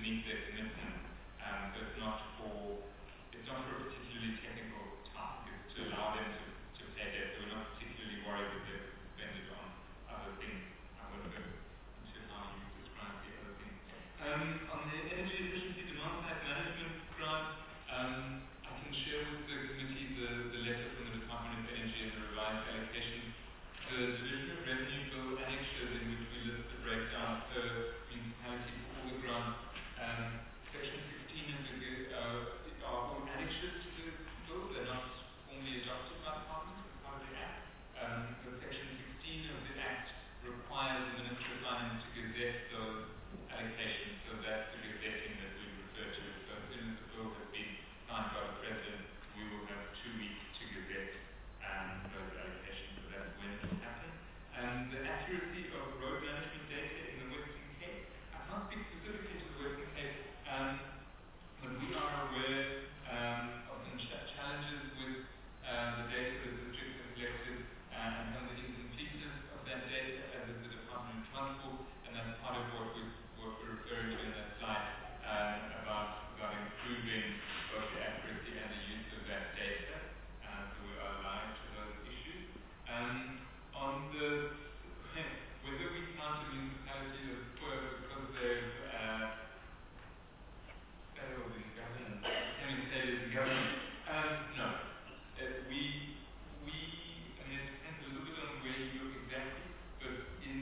meet their commitment. So it's not for a particularly technical task. It's to allow them to pay debt. So we're not particularly worried that they've spent it on other things. I won't go into how you describe the other things. On the energy efficiency demand side management grant, I can share with the committee the letter from the Department of Energy and the revised allocation. The Division of Revenue Bill annexures in which we list the breakdown per municipality for all the grants. Section 16 of the are all annexures to the bill. They're not formally adopted by the Parliament as part of the Act. But Section 16 of the Act requires the Minister of Finance to gazette those allocations. So that's the gazetting that we refer to. So as soon as the bill has been signed by the President, we will have 2 weeks to gazette those allocations. So that's when it will happen. The accuracy of road management data in the Western Cape. I can't speak specifically to the Western Cape, but we are aware of some challenges with the data that the district has collected and some of the incompleteness of that data, as is the Department of Transport, and that's part of what we're referring to in that slide about improving both the accuracy and the use of that data. So we are alive to those issues. On the whether we count a municipality as poor because they've failed in governance, having failed in governance, no. I mean, it depends a little bit on where you look exactly, but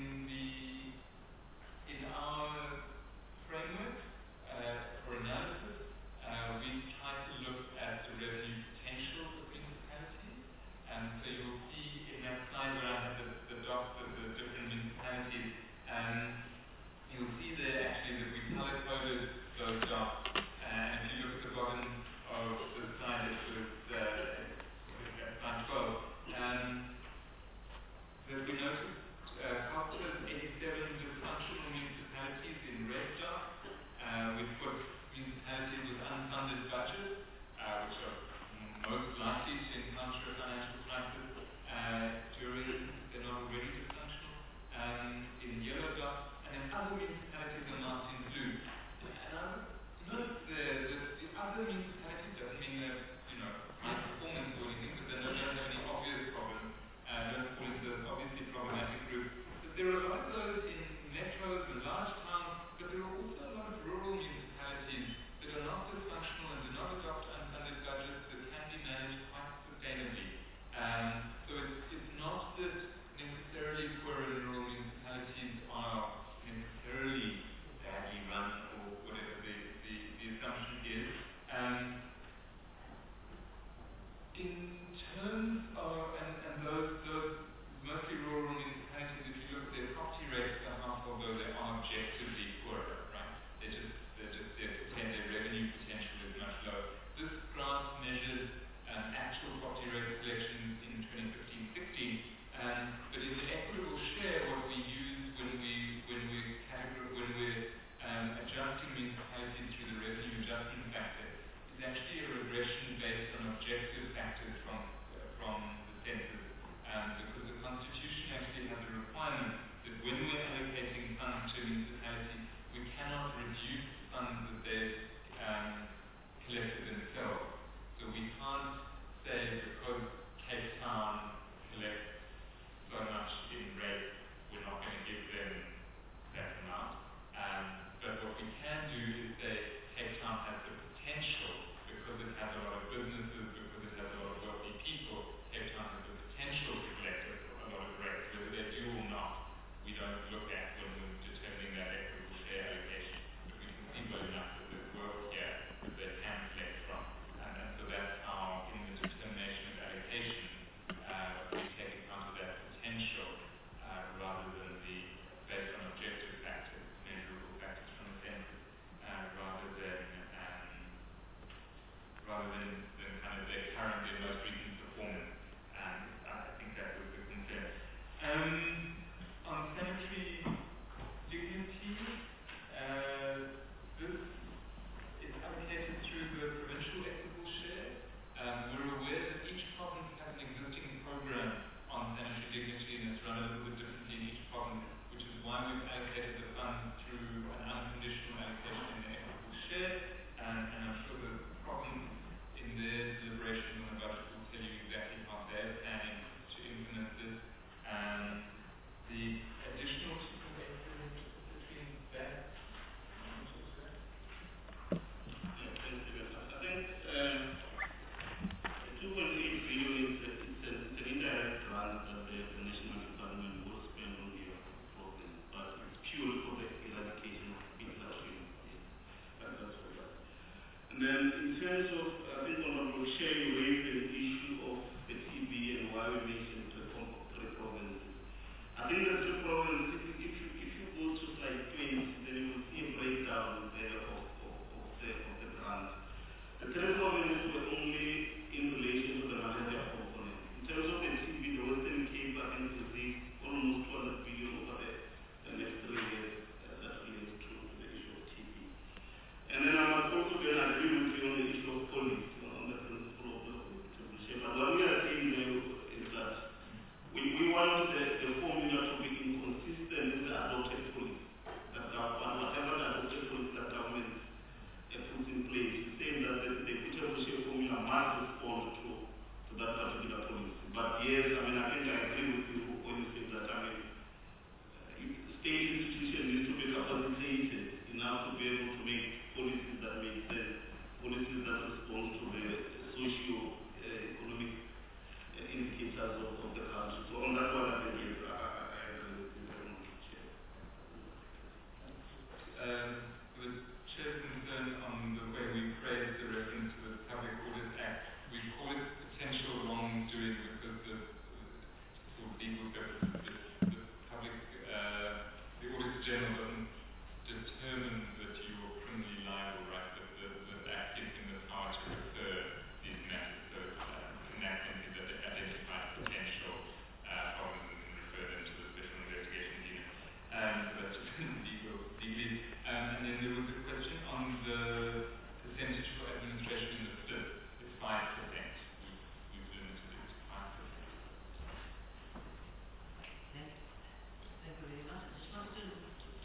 in our framework for analysis, we try to look at the revenue potential of municipalities. So you'll see in that slide where I have the dots of the different municipalities, you'll see there actually that we color-coded those dots. And if you look at the bottom of the slide, it was slide 12, that we noticed Costa's 87 dysfunctional municipalities in red dots. We put municipalities with unfunded budgets, which are most likely to encounter a financial crisis during they're not already dysfunctional, in yellow dots, and then other municipalities are marked in blue. And I would note there that the other municipalities doesn't mean they're, high performance or anything, but they don't have any obvious problems, don't fall into the obviously problematic group. But there are a lot of those in metros and large towns, but there are also a lot of rural municipalities that are not dysfunctional and do not adopt unfunded budgets that can be managed quite sustainably. So it's not that necessarily poor and rural municipalities are necessarily badly run or whatever the assumption is. In terms of, and those mostly rural municipalities, if you look at their property rates per household, though they are objectively poorer, right? Their revenue potential is much lower. This graph measures actual property rate collections in 2015-16, but in the equitable share, what we use when we're adjusting municipalities through the revenue adjustment factor is actually a regression based on objective factors from the census, because the Constitution actually has a requirement that when we're allocating funds to a municipality, we cannot reduce funds that they've collected themselves. So we can't say because Cape Town collects so much in rates, we're not going to give them that amount. But what we can do is say Cape Town has the potential, because it has a lot of businesses, because it has a lot of wealthy people, Cape Town has the potential to collect a lot of rates. Whether they do or not, we don't look at when we're determining that equitable share allocation. But we can see well enough that there's wealth here that they can collect from. And so that's how, in the determination of allocation, we take And then in terms of, I think Honorable Chair, you raised the issue of the TB and why we mentioned the three provinces. I think the three provinces, if you go to slide 20, then you will see a breakdown there of the grant. The three provinces were only in relation to the malaria component. In terms of the TB, the Western Cape, I think, received almost 200 billion over the next 3 years that relates to the issue of TB. And then I must also then agree with you on the issue of police, on the principle of the shape. But what we are saying there is that we want the formula to be inconsistent with the adopted policy. That whatever the adopted policy that government puts in place, is saying that the equitable shape formula must respond to that particular policy. But yes, I mean, I think I agree with you when you say that, I mean, state institutions need to be capacitated enough to be able to make policies that make sense, policies that respond to the socio-economic indicators of the country. So on that one, I think yes, I agree with you very much. The Chair's concern on the way we phrase the reference to the Public Audit Act, we call it potential wrongdoing because for legal purposes, the public, the Auditor General doesn't determine that you are criminally liable, right? That the Act gives him the power to refer these matters. So in that sense, that it identifies potential problems and refer them to the Special Investigation Unit. So that's just legally. And then there was a question on the percentage for administration in the SIP. It's 5%. We've limited it to 5%. Thank you very much. I just wanted to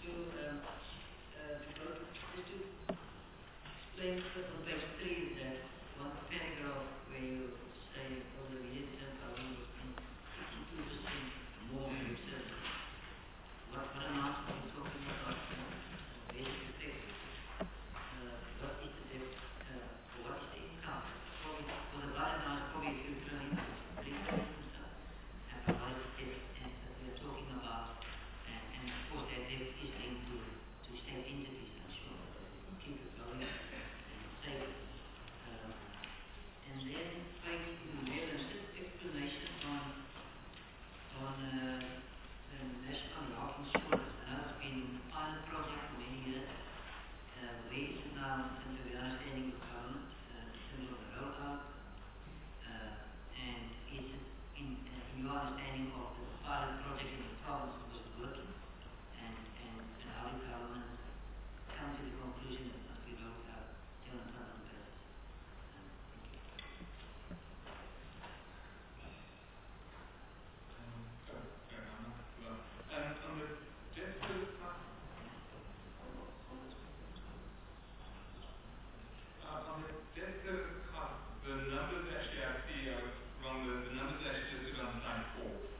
explain on page 3 that one paragraph where you say over the years that government was in 52% more than services. What amount are we talking about? Basic effects. What is the income? For the bottom line, probably if you're trying to bring and stuff, and what is the debt that we are talking about, and of course that debt is linked to state entities, I'm sure. Keep it going and save it. And then page 11, just explanation on the National Health Insurance. I know it's been a pilot project for many years. Where is it now in terms of the understanding of government, in terms of the rollout? And is it in your understanding of the pilot project in the province, was it working? And how did government come to the conclusion that it must be rolled out on a permanent basis? On the debt service part, the numbers actually I see are wrong. The numbers actually just around slide 4.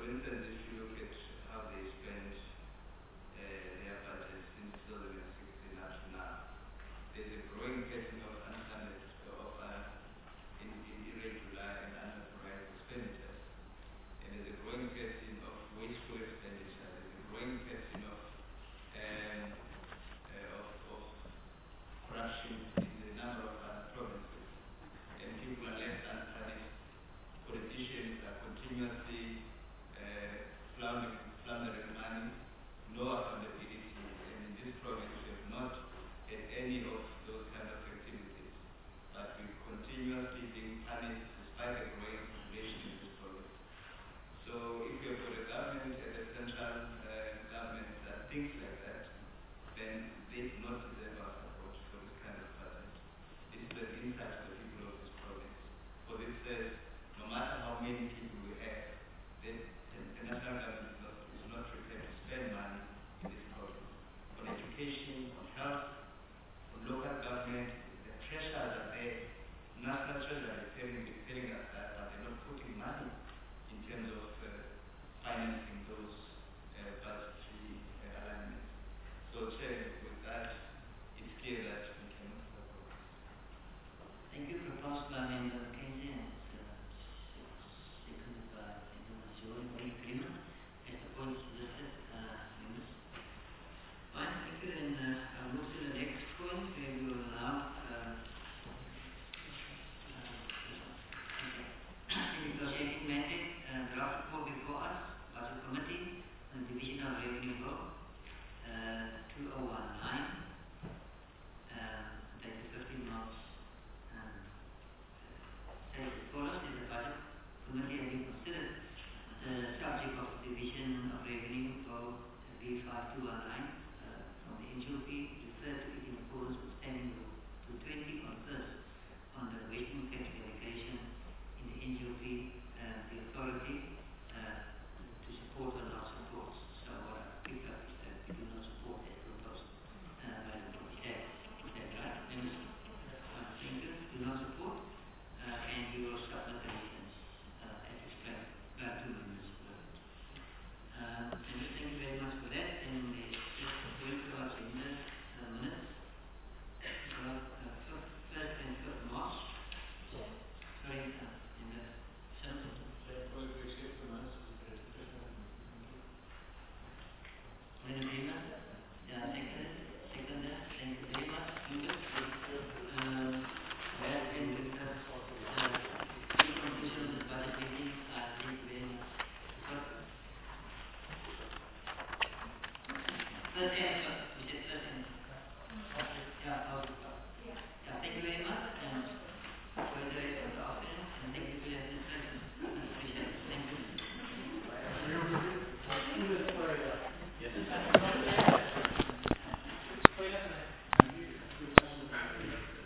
for instance, if you look at how they spend their budget since 2016 up to now, there's a growing pattern of unfunded, in irregular and unauthorized expenditures. And there's a growing pattern of wasteful expenditure. There's a growing pattern of corruption in a number of provinces. And people are left unpunished. Politicians are continuously floundering money, no accountability. And in this province, we have not had any of those kind of activities. But we continuously being punished despite the growing population in this province. So if you have got a government and a central government that thinks like that, then they do not deserve our support for this kind of budget. This is an insight to the people of this province. For this says, no matter how many people we have, the national government is not prepared to spend money in this province. On education, on health, on local government, the pressures are there. National Treasury is telling us that, but they're not putting money in terms of financing those budgetary alignments. So, Chair, with that, it's clear that we cannot support. Thank you, proposed by Member Mackenzie and seconded by Member Mazuri. All in agreement? As the points listed, members. Fine, thank you. Then I'll move to the next point where we will now negotiating mandate draft report before us, Budget Committee, on Division of Revenue Bill 2019. That is 15 March. Says as follows: in the Budget Committee having considered the subject of Division of Revenue Bill B5219 from the NGOP, referred to it in accordance with Standing Rule 220 on first on the Western Cape delegation in the NGOP, the authority to support or not support. So what I picked up is that we do not support that proposed by the Committee. Is that right? Members? Thank you. Do not support. And we will submit the reasons as explained by 2 members. Thank you very much for that. And just going to our agenda minutes. First and 5th March. Sorry, in the sentence. In agreement? Yeah, second, thank you very much. That brings us to the conclusion of the budget meeting. Thank you very much. First and we said first and yeah, thank you very much and enjoy the rest of the afternoon and thank you for your